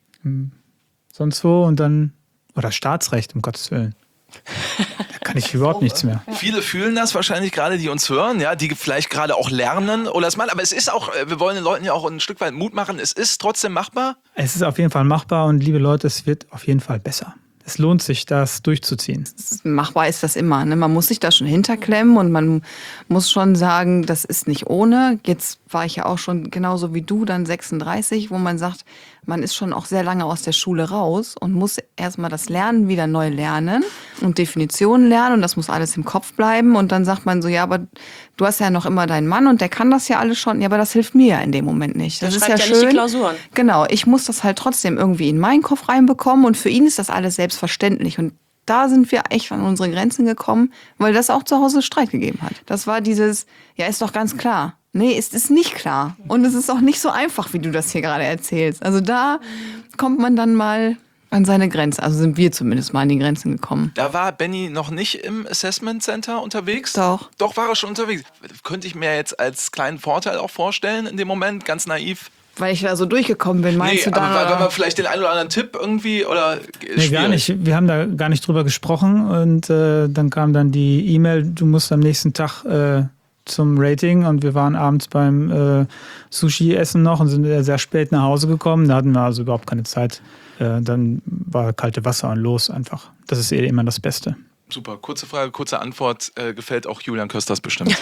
sonst wo und dann, oder Staatsrecht, um Gottes Willen. Da kann ich überhaupt nichts mehr. Viele fühlen das wahrscheinlich gerade, die uns hören, ja, die vielleicht gerade auch lernen oder das machen. Aber es ist auch, wir wollen den Leuten ja auch ein Stück weit Mut machen. Es ist trotzdem machbar. Es ist auf jeden Fall machbar und liebe Leute, es wird auf jeden Fall besser. Es lohnt sich, das durchzuziehen. Machbar ist das immer. Ne? Man muss sich da schon hinterklemmen und man muss schon sagen, das ist nicht ohne. Jetzt war ich ja auch schon genauso wie du, dann sechsunddreißig, wo man sagt, man ist schon auch sehr lange aus der Schule raus und muss erstmal das Lernen wieder neu lernen und Definitionen lernen und das muss alles im Kopf bleiben. Und dann sagt man so, ja, aber du hast ja noch immer deinen Mann und der kann das ja alles schon. Ja, aber das hilft mir ja in dem Moment nicht. Das Der ist schreibt ja ja nicht schön. die Klausuren. Genau, ich muss das halt trotzdem irgendwie in meinen Kopf reinbekommen und für ihn ist das alles selbstverständlich. Und da sind wir echt an unsere Grenzen gekommen, weil das auch zu Hause Streit gegeben hat. Das war dieses, ja, ist doch ganz klar. Nee, es ist nicht klar. Und es ist auch nicht so einfach, wie du das hier gerade erzählst. Also da kommt man dann mal an seine Grenze. Also sind wir zumindest mal an die Grenzen gekommen. Da war Benni noch nicht im Assessment Center unterwegs? Doch. Doch, war er schon unterwegs. Könnte ich mir jetzt als kleinen Vorteil auch vorstellen in dem Moment, ganz naiv. Weil ich da so durchgekommen bin, meinst Nee, du aber da? wenn man vielleicht den einen oder anderen Tipp irgendwie oder Nee, schwierig? gar nicht. Wir haben da gar nicht drüber gesprochen und äh, dann kam dann die E-Mail, du musst am nächsten Tag äh, zum Rating und wir waren abends beim äh, Sushi-Essen noch und sind sehr spät nach Hause gekommen. Da hatten wir also überhaupt keine Zeit. Äh, dann war kalte Wasser und los einfach. Das ist eh immer das Beste. Super, kurze Frage, kurze Antwort. Äh, gefällt auch Julian Kösters bestimmt.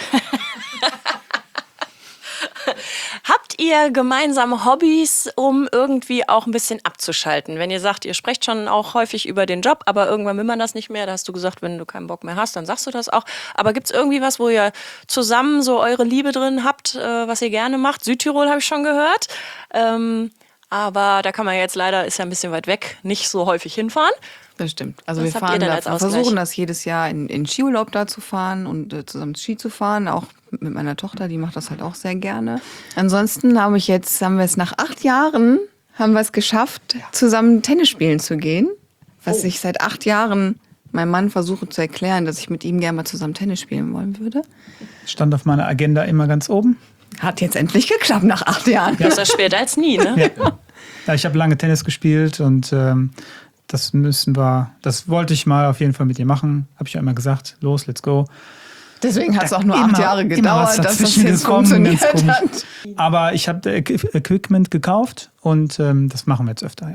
Habt ihr gemeinsame Hobbys, um irgendwie auch ein bisschen abzuschalten? Wenn ihr sagt, ihr sprecht schon auch häufig über den Job, aber irgendwann will man das nicht mehr. Da hast du gesagt, wenn du keinen Bock mehr hast, dann sagst du das auch. Aber gibt es irgendwie was, wo ihr zusammen so eure Liebe drin habt, äh, was ihr gerne macht? Südtirol habe ich schon gehört. Ähm, aber da kann man jetzt leider, ist ja ein bisschen weit weg, nicht so häufig hinfahren. Das stimmt. Also Was wir habt ihr fahren denn da, als wir Ausgleich? versuchen das jedes Jahr in, in Skiurlaub da zu fahren und äh, zusammen Ski zu fahren. Auch mit meiner Tochter, die macht das halt auch sehr gerne. Ansonsten habe ich jetzt, haben wir es nach acht Jahren, haben wir es geschafft, zusammen Tennis spielen zu gehen. Was Oh. ich seit acht Jahren meinem Mann versuche zu erklären, dass ich mit ihm gerne mal zusammen Tennis spielen wollen würde. Stand auf meiner Agenda immer ganz oben. Hat jetzt endlich geklappt nach acht Jahren. Besser später als nie, ne? Ja. Ja, ich habe lange Tennis gespielt und ähm, das müssen wir, das wollte ich mal auf jeden Fall mit dir machen. Habe ich ja immer gesagt, los, let's go. Deswegen hat es auch nur Immer- acht Jahre immer gedauert, was dass das dazwischen jetzt gekommen, funktioniert ganz komisch. hat. Aber ich habe Equipment gekauft und ähm, das machen wir jetzt öfter. Ja,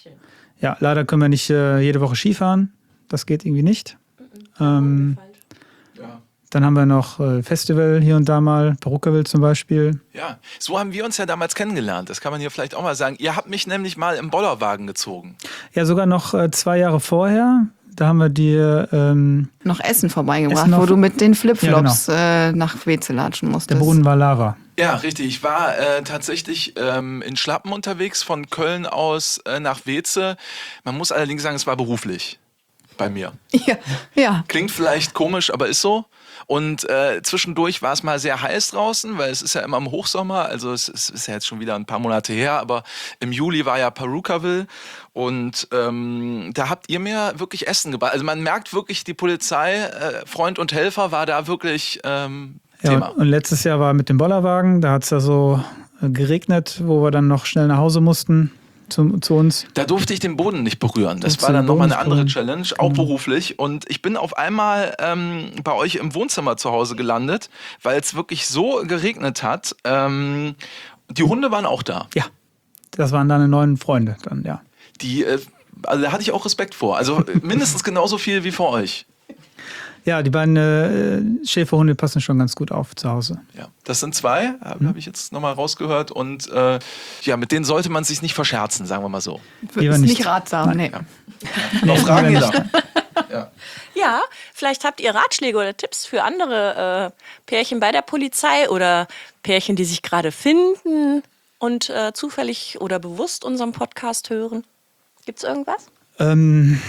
ja leider können wir nicht äh, jede Woche Skifahren. Das geht irgendwie nicht. Ähm, Ja. dann haben wir noch äh, Festival hier und da mal, Perukaville zum Beispiel. Ja, so haben wir uns ja damals kennengelernt. Das kann man hier vielleicht auch mal sagen. Ihr habt mich nämlich mal im Bollerwagen gezogen. Ja, sogar noch äh, zwei Jahre vorher. Da haben wir dir ähm, Noch Essen vorbeigebracht, Essen noch- wo du mit den Flipflops Ja, äh, nach Weze latschen musstest. der Boden war Lava. Ja, richtig. Ich war äh, tatsächlich ähm, in Schlappen unterwegs, von Köln aus äh, nach Weze. Man muss allerdings sagen, es war beruflich bei mir. Ja, ja. Klingt vielleicht komisch, aber ist so. Und äh, zwischendurch war es mal sehr heiß draußen, weil es ist ja immer im Hochsommer. Also es ist, ist ja jetzt schon wieder ein paar Monate her, aber im Juli war ja Perukaville. Und ähm, da habt ihr mir wirklich Essen gebracht. Also man merkt wirklich, die Polizei, äh, Freund und Helfer war da wirklich ähm, Ja, Thema. und letztes Jahr war mit dem Bollerwagen, da hat es ja so äh, geregnet, wo wir dann noch schnell nach Hause mussten zu, zu uns. Da durfte ich den Boden nicht berühren. Das Durfte war dann den nochmal Boden eine andere nicht Challenge, auch beruflich. Und ich bin auf einmal ähm, bei euch im Wohnzimmer zu Hause gelandet, weil es wirklich so geregnet hat. Ähm, die Hunde waren auch da. Ja, das waren deine neuen Freunde dann, ja. Die, äh, also da hatte ich auch Respekt vor. Also äh, mindestens genauso viel wie vor euch. Ja, die beiden äh, Schäferhunde passen schon ganz gut auf zu Hause. Ja, das sind zwei, habe hab ich jetzt nochmal rausgehört. Und äh, ja, mit denen sollte man sich nicht verscherzen, sagen wir mal so. Lieber Ist nicht. nicht ratsam, nee. Noch Fragen lieber jeder. Ja. Ja, vielleicht habt ihr Ratschläge oder Tipps für andere äh, Pärchen bei der Polizei oder Pärchen, die sich gerade finden und äh, zufällig oder bewusst unseren Podcast hören. Gibt's irgendwas? Ähm,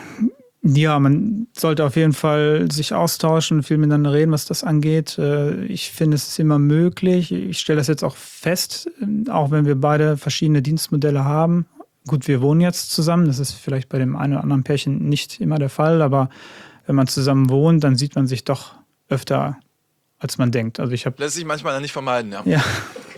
ja, man sollte auf jeden Fall sich austauschen, viel miteinander reden, was das angeht. Äh, ich finde, es ist immer möglich. Ich stelle das jetzt auch fest, äh, auch wenn wir beide verschiedene Dienstmodelle haben. Gut, wir wohnen jetzt zusammen. Das ist vielleicht bei dem einen oder anderen Pärchen nicht immer der Fall. Aber wenn man zusammen wohnt, dann sieht man sich doch öfter, als man denkt. Also ich habe Lässt sich manchmal nicht vermeiden, ja. ja.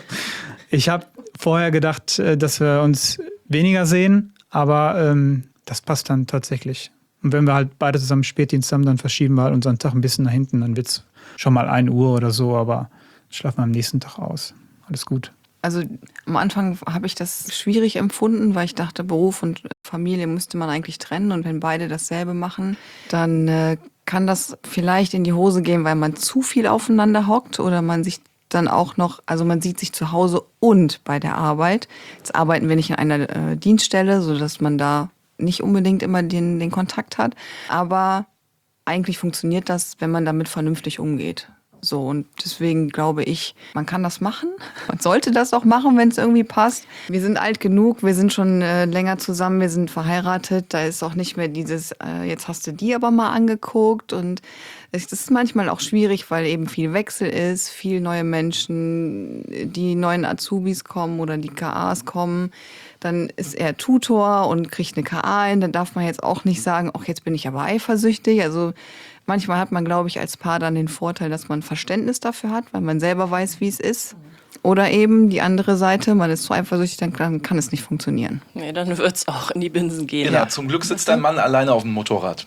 Ich habe vorher gedacht, äh, dass wir uns weniger sehen, aber ähm, das passt dann tatsächlich. Und wenn wir halt beide zusammen Spätdienst haben, dann verschieben wir halt unseren Tag ein bisschen nach hinten. Dann wird es schon mal ein Uhr oder so, aber schlafen wir am nächsten Tag aus. Alles gut. Also am Anfang habe ich das schwierig empfunden, weil ich dachte, Beruf und Familie müsste man eigentlich trennen. Und wenn beide dasselbe machen, dann äh, kann das vielleicht in die Hose gehen, weil man zu viel aufeinander hockt oder man sich dann auch noch, also man sieht sich zu Hause und bei der Arbeit. Jetzt arbeiten wir nicht in einer äh, Dienststelle, sodass man da nicht unbedingt immer den, den Kontakt hat. Aber eigentlich funktioniert das, wenn man damit vernünftig umgeht. So, und deswegen glaube ich, man kann das machen. Man sollte das auch machen, wenn es irgendwie passt. Wir sind alt genug, wir sind schon äh, länger zusammen, wir sind verheiratet. Da ist auch nicht mehr dieses, äh, jetzt hast du die aber mal angeguckt. Und das ist manchmal auch schwierig, weil eben viel Wechsel ist, viel neue Menschen, die neuen Azubis kommen oder die K As kommen. Dann ist er Tutor und kriegt eine K A ein. Dann darf man jetzt auch nicht sagen, ach, jetzt bin ich aber eifersüchtig. Also manchmal hat man, glaube ich, als Paar dann den Vorteil, dass man Verständnis dafür hat, weil man selber weiß, wie es ist. Oder eben die andere Seite, man ist so eifersüchtig, dann kann, kann es nicht funktionieren. Nee, dann wird's auch in die Binsen gehen. Genau, zum Glück sitzt dein Mann alleine auf dem Motorrad.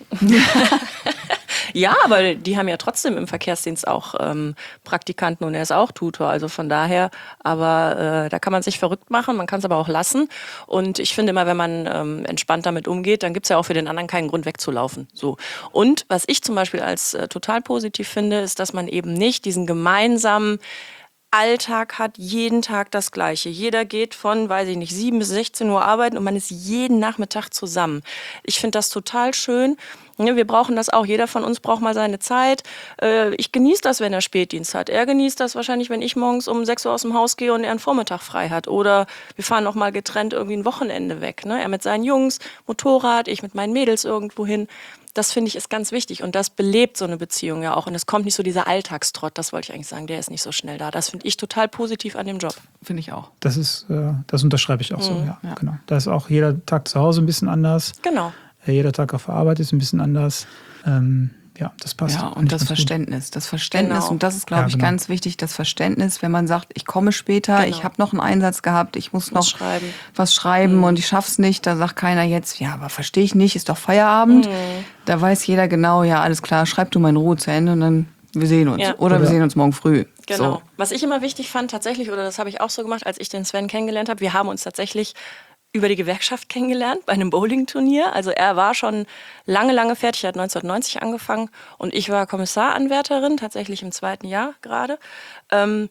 Ja, aber die haben ja trotzdem im Verkehrsdienst auch ähm, Praktikanten und er ist auch Tutor. Also von daher, aber äh, da kann man sich verrückt machen, man kann es aber auch lassen. Und ich finde immer, wenn man ähm, entspannt damit umgeht, dann gibt's ja auch für den anderen keinen Grund wegzulaufen. So. Und was ich zum Beispiel als äh, total positiv finde, ist, dass man eben nicht diesen gemeinsamen Alltag hat, jeden Tag das Gleiche. Jeder geht von, weiß ich nicht, sieben bis sechzehn Uhr arbeiten und man ist jeden Nachmittag zusammen. Ich finde das total schön. Ja, wir brauchen das auch. Jeder von uns braucht mal seine Zeit. Äh, ich genieße das, wenn er Spätdienst hat. Er genießt das wahrscheinlich, wenn ich morgens um sechs Uhr aus dem Haus gehe und er einen Vormittag frei hat. Oder wir fahren auch mal getrennt irgendwie ein Wochenende weg. Ne? Er mit seinen Jungs, Motorrad, ich mit meinen Mädels irgendwo hin. Das finde ich ist ganz wichtig und das belebt so eine Beziehung ja auch. Und es kommt nicht so dieser Alltagstrott, das wollte ich eigentlich sagen, der ist nicht so schnell da. Das finde ich total positiv an dem Job. Finde ich auch. Das ist, äh, das unterschreibe ich auch so, Mhm. ja, Ja. genau. Da ist auch jeder Tag zu Hause ein bisschen anders. Genau. Äh, Jeder Tag auf der Arbeit ist ein bisschen anders. Ähm, ja, das passt. Ja, Finde und ich das ganz gut. Verständnis. Das Verständnis, Genau. und das ist, glaube Ja, ich, genau. ganz wichtig, das Verständnis, wenn man sagt, ich komme später, Genau. ich habe noch einen Einsatz gehabt, ich muss noch Muss schreiben. was schreiben und ich schaff's nicht, da sagt keiner jetzt, ja, aber verstehe ich nicht, ist doch Feierabend. Da weiß jeder genau, ja, alles klar, schreib du mal in Ruhe zu Ende und dann wir sehen uns. Ja. Oder wir Oder- sehen uns morgen früh. Genau. So. Was ich immer wichtig fand tatsächlich, oder das habe ich auch so gemacht, als ich den Sven kennengelernt habe, wir haben uns tatsächlich über die Gewerkschaft kennengelernt bei einem Bowlingturnier. Also er war schon lange, lange fertig, er hat neunzehnhundertneunzig angefangen und ich war Kommissaranwärterin, tatsächlich im zweiten Jahr gerade. Ähm,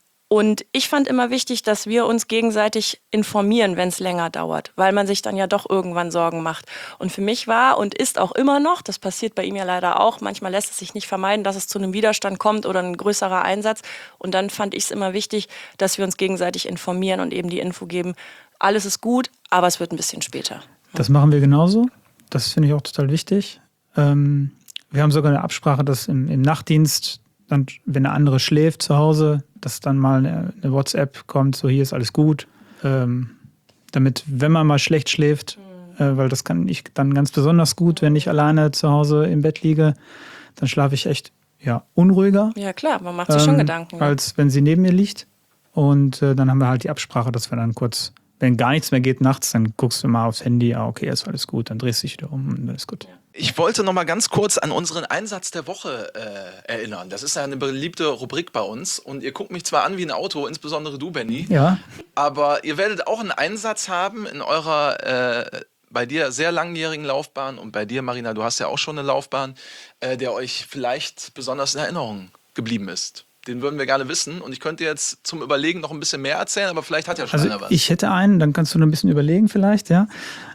Und ich fand immer wichtig, dass wir uns gegenseitig informieren, wenn es länger dauert, weil man sich dann ja doch irgendwann Sorgen macht. Und für mich war und ist auch immer noch, das passiert bei ihm ja leider auch, manchmal lässt es sich nicht vermeiden, dass es zu einem Widerstand kommt oder ein größerer Einsatz. Und dann fand ich es immer wichtig, dass wir uns gegenseitig informieren und eben die Info geben, alles ist gut, aber es wird ein bisschen später. Das machen wir genauso. Das finde ich auch total wichtig. Ähm, wir haben sogar eine Absprache, dass im, im Nachtdienst, dann, wenn der andere schläft zu Hause, dass dann mal eine, eine WhatsApp kommt, so hier ist alles gut. Ähm, damit, wenn man mal schlecht schläft, mhm. äh, weil das kann ich dann ganz besonders gut, wenn ich alleine zu Hause im Bett liege, dann schlafe ich echt ja, unruhiger. Ja klar, man macht sich schon ähm, Gedanken. Ne? Als wenn sie neben mir liegt. Und äh, dann haben wir halt die Absprache, dass wir dann kurz, wenn gar nichts mehr geht nachts, dann guckst du mal aufs Handy, ah, okay, ist alles gut, dann drehst du dich wieder um und dann ist gut. Ich wollte noch mal ganz kurz an unseren Einsatz der Woche äh, erinnern. Das ist ja eine beliebte Rubrik bei uns. Und ihr guckt mich zwar an wie ein Auto, insbesondere du, Benny. Ja, Aber ihr werdet auch einen Einsatz haben in eurer, äh, bei dir sehr langjährigen Laufbahn. Und bei dir, Marina, du hast ja auch schon eine Laufbahn, äh, der euch vielleicht besonders in Erinnerung geblieben ist. Den würden wir gerne wissen. Und ich könnte jetzt zum Überlegen noch ein bisschen mehr erzählen, aber vielleicht hat ja schon also einer was. ich hätte einen, dann kannst du noch ein bisschen überlegen vielleicht, ja.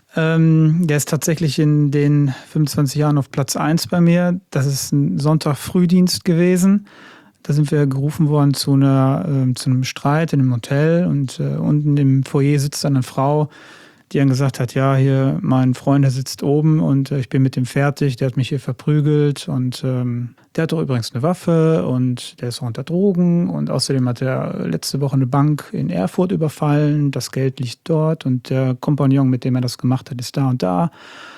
Ähm, der ist tatsächlich in den fünfundzwanzig Jahren auf Platz eins bei mir. Das ist ein Sonntag-Frühdienst gewesen. Da sind wir gerufen worden zu, einer, äh, zu einem Streit in einem Hotel und äh, unten im Foyer sitzt dann eine Frau, die dann gesagt hat, ja, hier, mein Freund, der sitzt oben und äh, ich bin mit dem fertig, der hat mich hier verprügelt und ähm, der hat doch übrigens eine Waffe und der ist auch unter Drogen und außerdem hat er letzte Woche eine Bank in Erfurt überfallen, das Geld liegt dort und der Kompagnon, mit dem er das gemacht hat, ist da und da.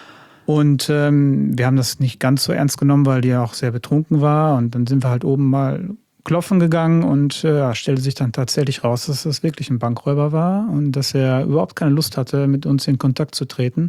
Und ähm, wir haben das nicht ganz so ernst genommen, weil die ja auch sehr betrunken war und dann sind wir halt oben mal klopfen gegangen und äh, ja, stellte sich dann tatsächlich raus, dass das wirklich ein Bankräuber war und dass er überhaupt keine Lust hatte, mit uns in Kontakt zu treten.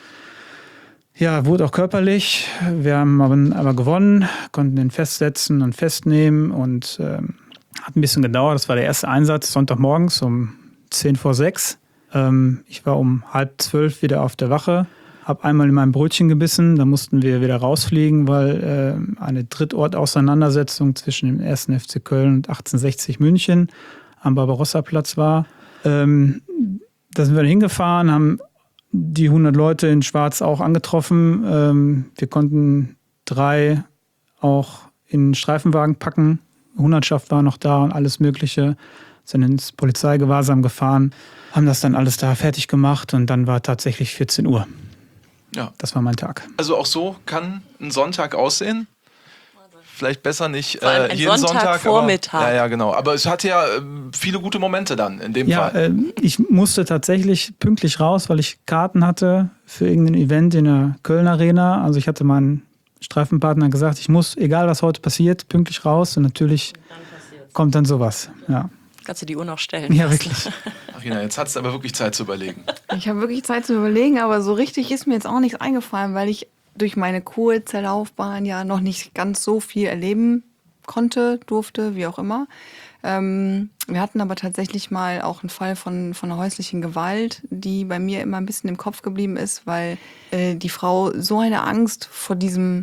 Ja, wurde auch körperlich. Wir haben aber, aber gewonnen, konnten ihn festsetzen und festnehmen und ähm, hat ein bisschen gedauert. Das war der erste Einsatz, Sonntagmorgens um zehn vor sechs. Ähm, ich war um halb zwölf wieder auf der Wache. Habe einmal in meinem Brötchen gebissen, da mussten wir wieder rausfliegen, weil äh, eine Drittortauseinandersetzung zwischen dem ersten F C Köln und achtzehnhundertsechzig München am Barbarossa-Platz war. Ähm, da sind wir hingefahren, haben die hundert Leute in Schwarz auch angetroffen. Ähm, wir konnten drei auch in Streifenwagen packen. Hundertschaft war noch da und alles Mögliche. Sind ins Polizeigewahrsam gefahren, haben das dann alles da fertig gemacht und dann war tatsächlich vierzehn Uhr. Ja. Das war mein Tag. Also auch so kann ein Sonntag aussehen. Vielleicht besser nicht Vor allem äh, ein jeden Sonntagvormittag. Aber, ja, ja, genau. Aber es hatte ja äh, viele gute Momente dann in dem Ja, Fall. äh, ich musste tatsächlich pünktlich raus, weil ich Karten hatte für irgendein Event in der Köln Arena. Also ich hatte meinen Streifenpartner gesagt, ich muss, egal was heute passiert, pünktlich raus. Und natürlich kommt dann sowas. Ja, Kannst du die Uhr noch stellen? ja wirklich. Marina, jetzt hat es aber wirklich Zeit zu überlegen. Ich habe wirklich Zeit zu überlegen, aber so richtig ist mir jetzt auch nichts eingefallen, weil ich durch meine kurze Laufbahn ja noch nicht ganz so viel erleben konnte, durfte, wie auch immer. Ähm, wir hatten aber tatsächlich mal auch einen Fall von, von einer häuslichen Gewalt, die bei mir immer ein bisschen im Kopf geblieben ist, weil äh, die Frau so eine Angst vor diesem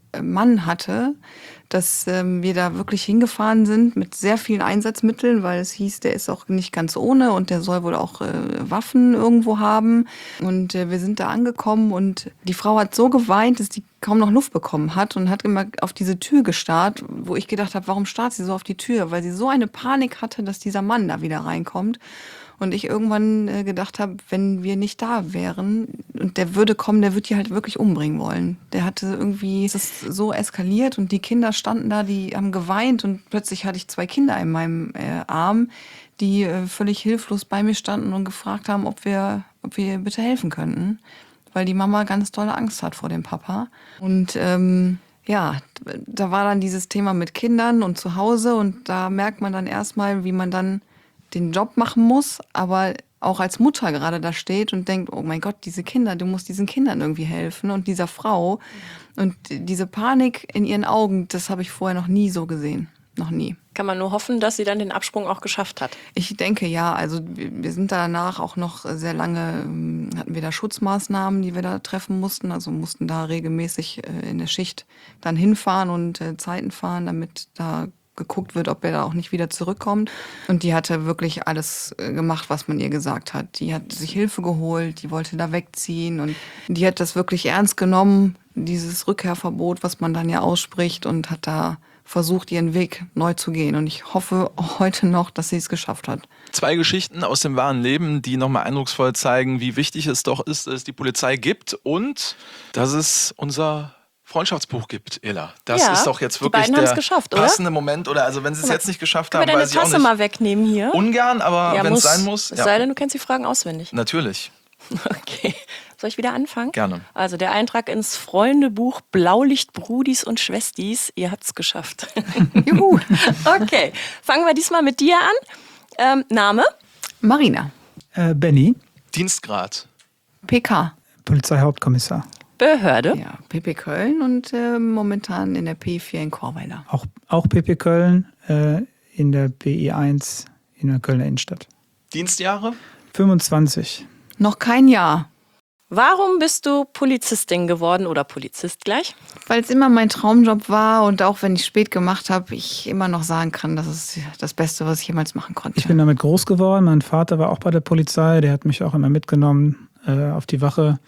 Mann hatte, dass ähm, wir da wirklich hingefahren sind mit sehr vielen Einsatzmitteln, weil es hieß, der ist auch nicht ganz ohne und der soll wohl auch äh, Waffen irgendwo haben. Und äh, wir sind da angekommen und die Frau hat so geweint, dass die kaum noch Luft bekommen hat und hat immer auf diese Tür gestarrt, wo ich gedacht habe, warum starrt sie so auf die Tür? Weil sie so eine Panik hatte, dass dieser Mann da wieder reinkommt. Und ich irgendwann äh, gedacht habe, wenn wir nicht da wären und der würde kommen, der würde die halt wirklich umbringen wollen. Der hatte irgendwie, es ist so eskaliert und die Kinder standen da, die haben geweint und plötzlich hatte ich zwei Kinder in meinem äh, Arm, die äh, völlig hilflos bei mir standen und gefragt haben, ob wir, ob wir ihr bitte helfen könnten, weil die Mama ganz tolle Angst hat vor dem Papa. Und ähm, ja, da war dann dieses Thema mit Kindern und zu Hause und da merkt man dann erstmal, wie man dann den Job machen muss, aber auch als Mutter gerade da steht und denkt, oh mein Gott, diese Kinder, du musst diesen Kindern irgendwie helfen und dieser Frau. Und diese Panik in ihren Augen, das habe ich vorher noch nie so gesehen. Noch nie. Kann man nur hoffen, dass sie dann den Absprung auch geschafft hat. Ich denke ja, also wir sind danach auch noch sehr lange, hatten wir da Schutzmaßnahmen, die wir da treffen mussten, also mussten da regelmäßig in der Schicht dann hinfahren und Zeiten fahren, damit da geguckt wird, ob er da auch nicht wieder zurückkommt. Und die hatte wirklich alles gemacht, was man ihr gesagt hat. Die hat sich Hilfe geholt, die wollte da wegziehen und die hat das wirklich ernst genommen, dieses Rückkehrverbot, was man dann ja ausspricht und hat da versucht, ihren Weg neu zu gehen. Und ich hoffe auch heute noch, dass sie es geschafft hat. Zwei Geschichten aus dem wahren Leben, die nochmal eindrucksvoll zeigen, wie wichtig es doch ist, dass es die Polizei gibt und dass es unser Freundschaftsbuch gibt, Ella. Das Ja, ist doch jetzt die wirklich beiden haben's der geschafft, oder? passende Moment. Oder also wenn sie es jetzt nicht geschafft Können haben, wir deine weiß ich auch Tasse nicht. mal wegnehmen hier? Ungern, aber Ja, wenn es muss. sein muss. Es Ja. sei denn, du kennst die Fragen auswendig. Natürlich, Okay. Soll ich wieder anfangen? gerne. Also der Eintrag ins Freundebuch Blaulicht Brudis und Schwestis. Ihr habt's geschafft. Juhu. Okay, fangen wir diesmal mit dir an. Ähm, Name? Marina, Äh, Benny, Dienstgrad. P K. Polizeihauptkommissar. Behörde? Ja, P P Köln und äh, momentan in der P vier in Chorweiler. Auch, auch P P Köln äh, in der B I eins in der Kölner Innenstadt. Dienstjahre? fünfundzwanzig. Noch kein Jahr, Warum bist du Polizistin geworden oder Polizist gleich? weil es immer mein Traumjob war und auch wenn ich spät gemacht habe, ich immer noch sagen kann, das ist das Beste, was ich jemals machen konnte. Ich bin damit groß geworden. Mein Vater war auch bei der Polizei. Der hat mich auch immer mitgenommen äh, auf die Wache.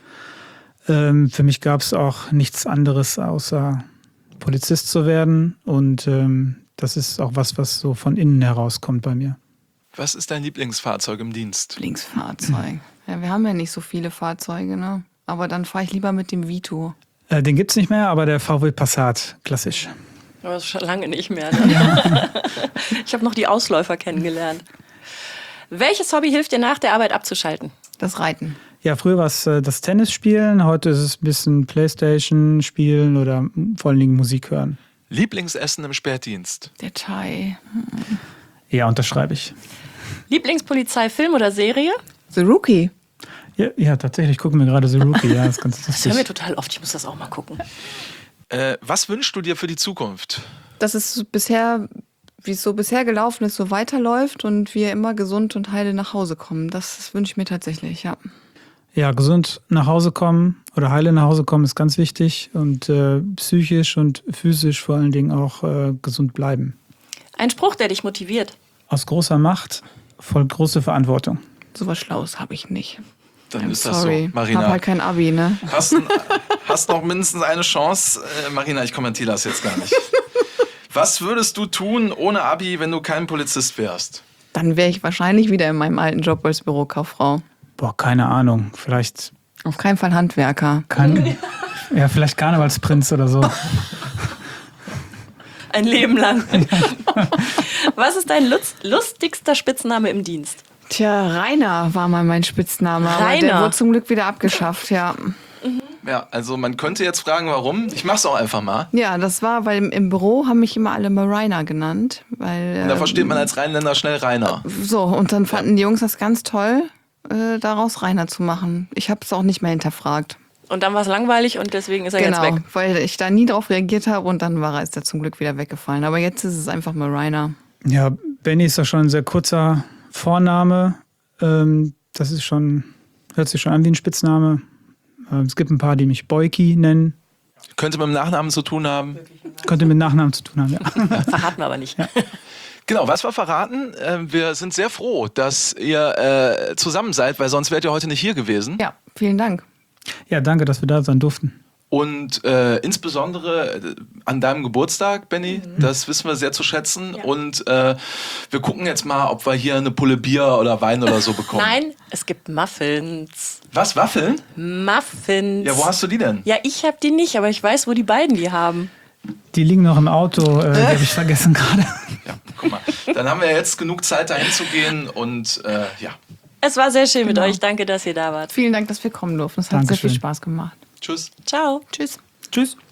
Ähm, für mich gab es auch nichts anderes, außer Polizist zu werden. Und ähm, das ist auch was, was so von innen herauskommt bei mir. Was ist dein Lieblingsfahrzeug im Dienst? Lieblingsfahrzeug. Ja, wir haben ja nicht so viele Fahrzeuge, ne? Aber dann fahre ich lieber mit dem Vito. Äh, den gibt es nicht mehr, aber der V W Passat, klassisch. Aber das ist schon lange nicht mehr. Ne? Ich habe noch die Ausläufer kennengelernt. Welches Hobby hilft dir nach der Arbeit abzuschalten? Das Reiten. Ja, früher war es äh, das Tennisspielen. Heute ist es ein bisschen Playstation spielen oder vor allen Dingen Musik hören. Lieblingsessen im Spätdienst? Der Thai. Ja, unterschreibe ich. Lieblingspolizei, Film oder Serie? The Rookie. Ja, ja, tatsächlich gucken wir gerade The Rookie. Ja, das ist ganz Das hören wir lustig. total oft. Ich muss das auch mal gucken. Äh, was wünschst du dir für die Zukunft? Dass es bisher, wie es so bisher gelaufen ist, so weiterläuft und wir immer gesund und heile nach Hause kommen. Das wünsche ich mir tatsächlich, ja. Ja, gesund nach Hause kommen oder heile nach Hause kommen ist ganz wichtig und äh, psychisch und physisch vor allen Dingen auch äh, gesund bleiben. Ein Spruch, der dich motiviert. Aus großer Macht folgt große Verantwortung. So was Schlaues habe ich nicht. Dann I'm ist das sorry. so. Marina, Hab halt kein Abi, ne? hast, ein, hast noch mindestens eine Chance. Äh, Marina, ich kommentiere das jetzt gar nicht. Was würdest du tun ohne Abi, wenn du kein Polizist wärst? Dann wäre ich wahrscheinlich wieder in meinem alten Job als Bürokauffrau. Boah, keine Ahnung. Vielleicht Auf keinen Fall Handwerker. kann, ja, vielleicht Karnevalsprinz oder so. Ein Leben lang. Was ist dein lust- lustigster Spitzname im Dienst? Tja, Rainer war mal mein Spitzname, aber Rainer. der wurde zum Glück wieder abgeschafft, ja. Ja, also man könnte jetzt fragen, warum. Ich mach's auch einfach mal. Ja, das war, weil im, im Büro haben mich immer alle mal Rainer genannt. Weil, Und da ähm, versteht man als Rheinländer schnell Rainer. So, und dann fanden die Jungs das ganz toll, äh, daraus Rainer zu machen. Ich habe es auch nicht mehr hinterfragt. Und dann war es langweilig und deswegen ist er Genau, jetzt weg. weil ich da nie drauf reagiert habe und dann war er ist er zum Glück wieder weggefallen. Aber jetzt ist es einfach mal Rainer. Ja, Benny ist ja schon ein sehr kurzer Vorname. Ähm, das ist schon, hört sich schon an wie ein Spitzname. Ähm, es gibt ein paar, die mich Boyki nennen. Könnte mit dem Nachnamen zu tun haben. Könnte mit Nachnamen zu tun haben, ja. Verraten wir aber nicht. Ja. Genau, was wir verraten, äh, wir sind sehr froh, dass ihr äh, zusammen seid, weil sonst wärt ihr heute nicht hier gewesen. Ja, vielen Dank. Ja, danke, dass wir da sein durften. Und äh, insbesondere äh, an deinem Geburtstag, Benny, mhm. das wissen wir sehr zu schätzen. Ja. Und äh, wir gucken jetzt mal, ob wir hier eine Pulle Bier oder Wein oder so bekommen. Nein, es gibt Muffins. Was, Waffeln? Muffins. Ja, wo hast du die denn? Ja, ich habe die nicht, aber ich weiß, wo die beiden die haben. Die liegen noch im Auto, äh, die habe ich vergessen gerade. Ja, guck mal. Dann haben wir jetzt genug Zeit, dahin zu gehen und äh, ja. Es war sehr schön mit Genau. euch. Danke, dass ihr da wart. Vielen Dank, dass wir kommen durften. Es hat Dankeschön. sehr viel Spaß gemacht. Tschüss. Ciao. Tschüss. Tschüss.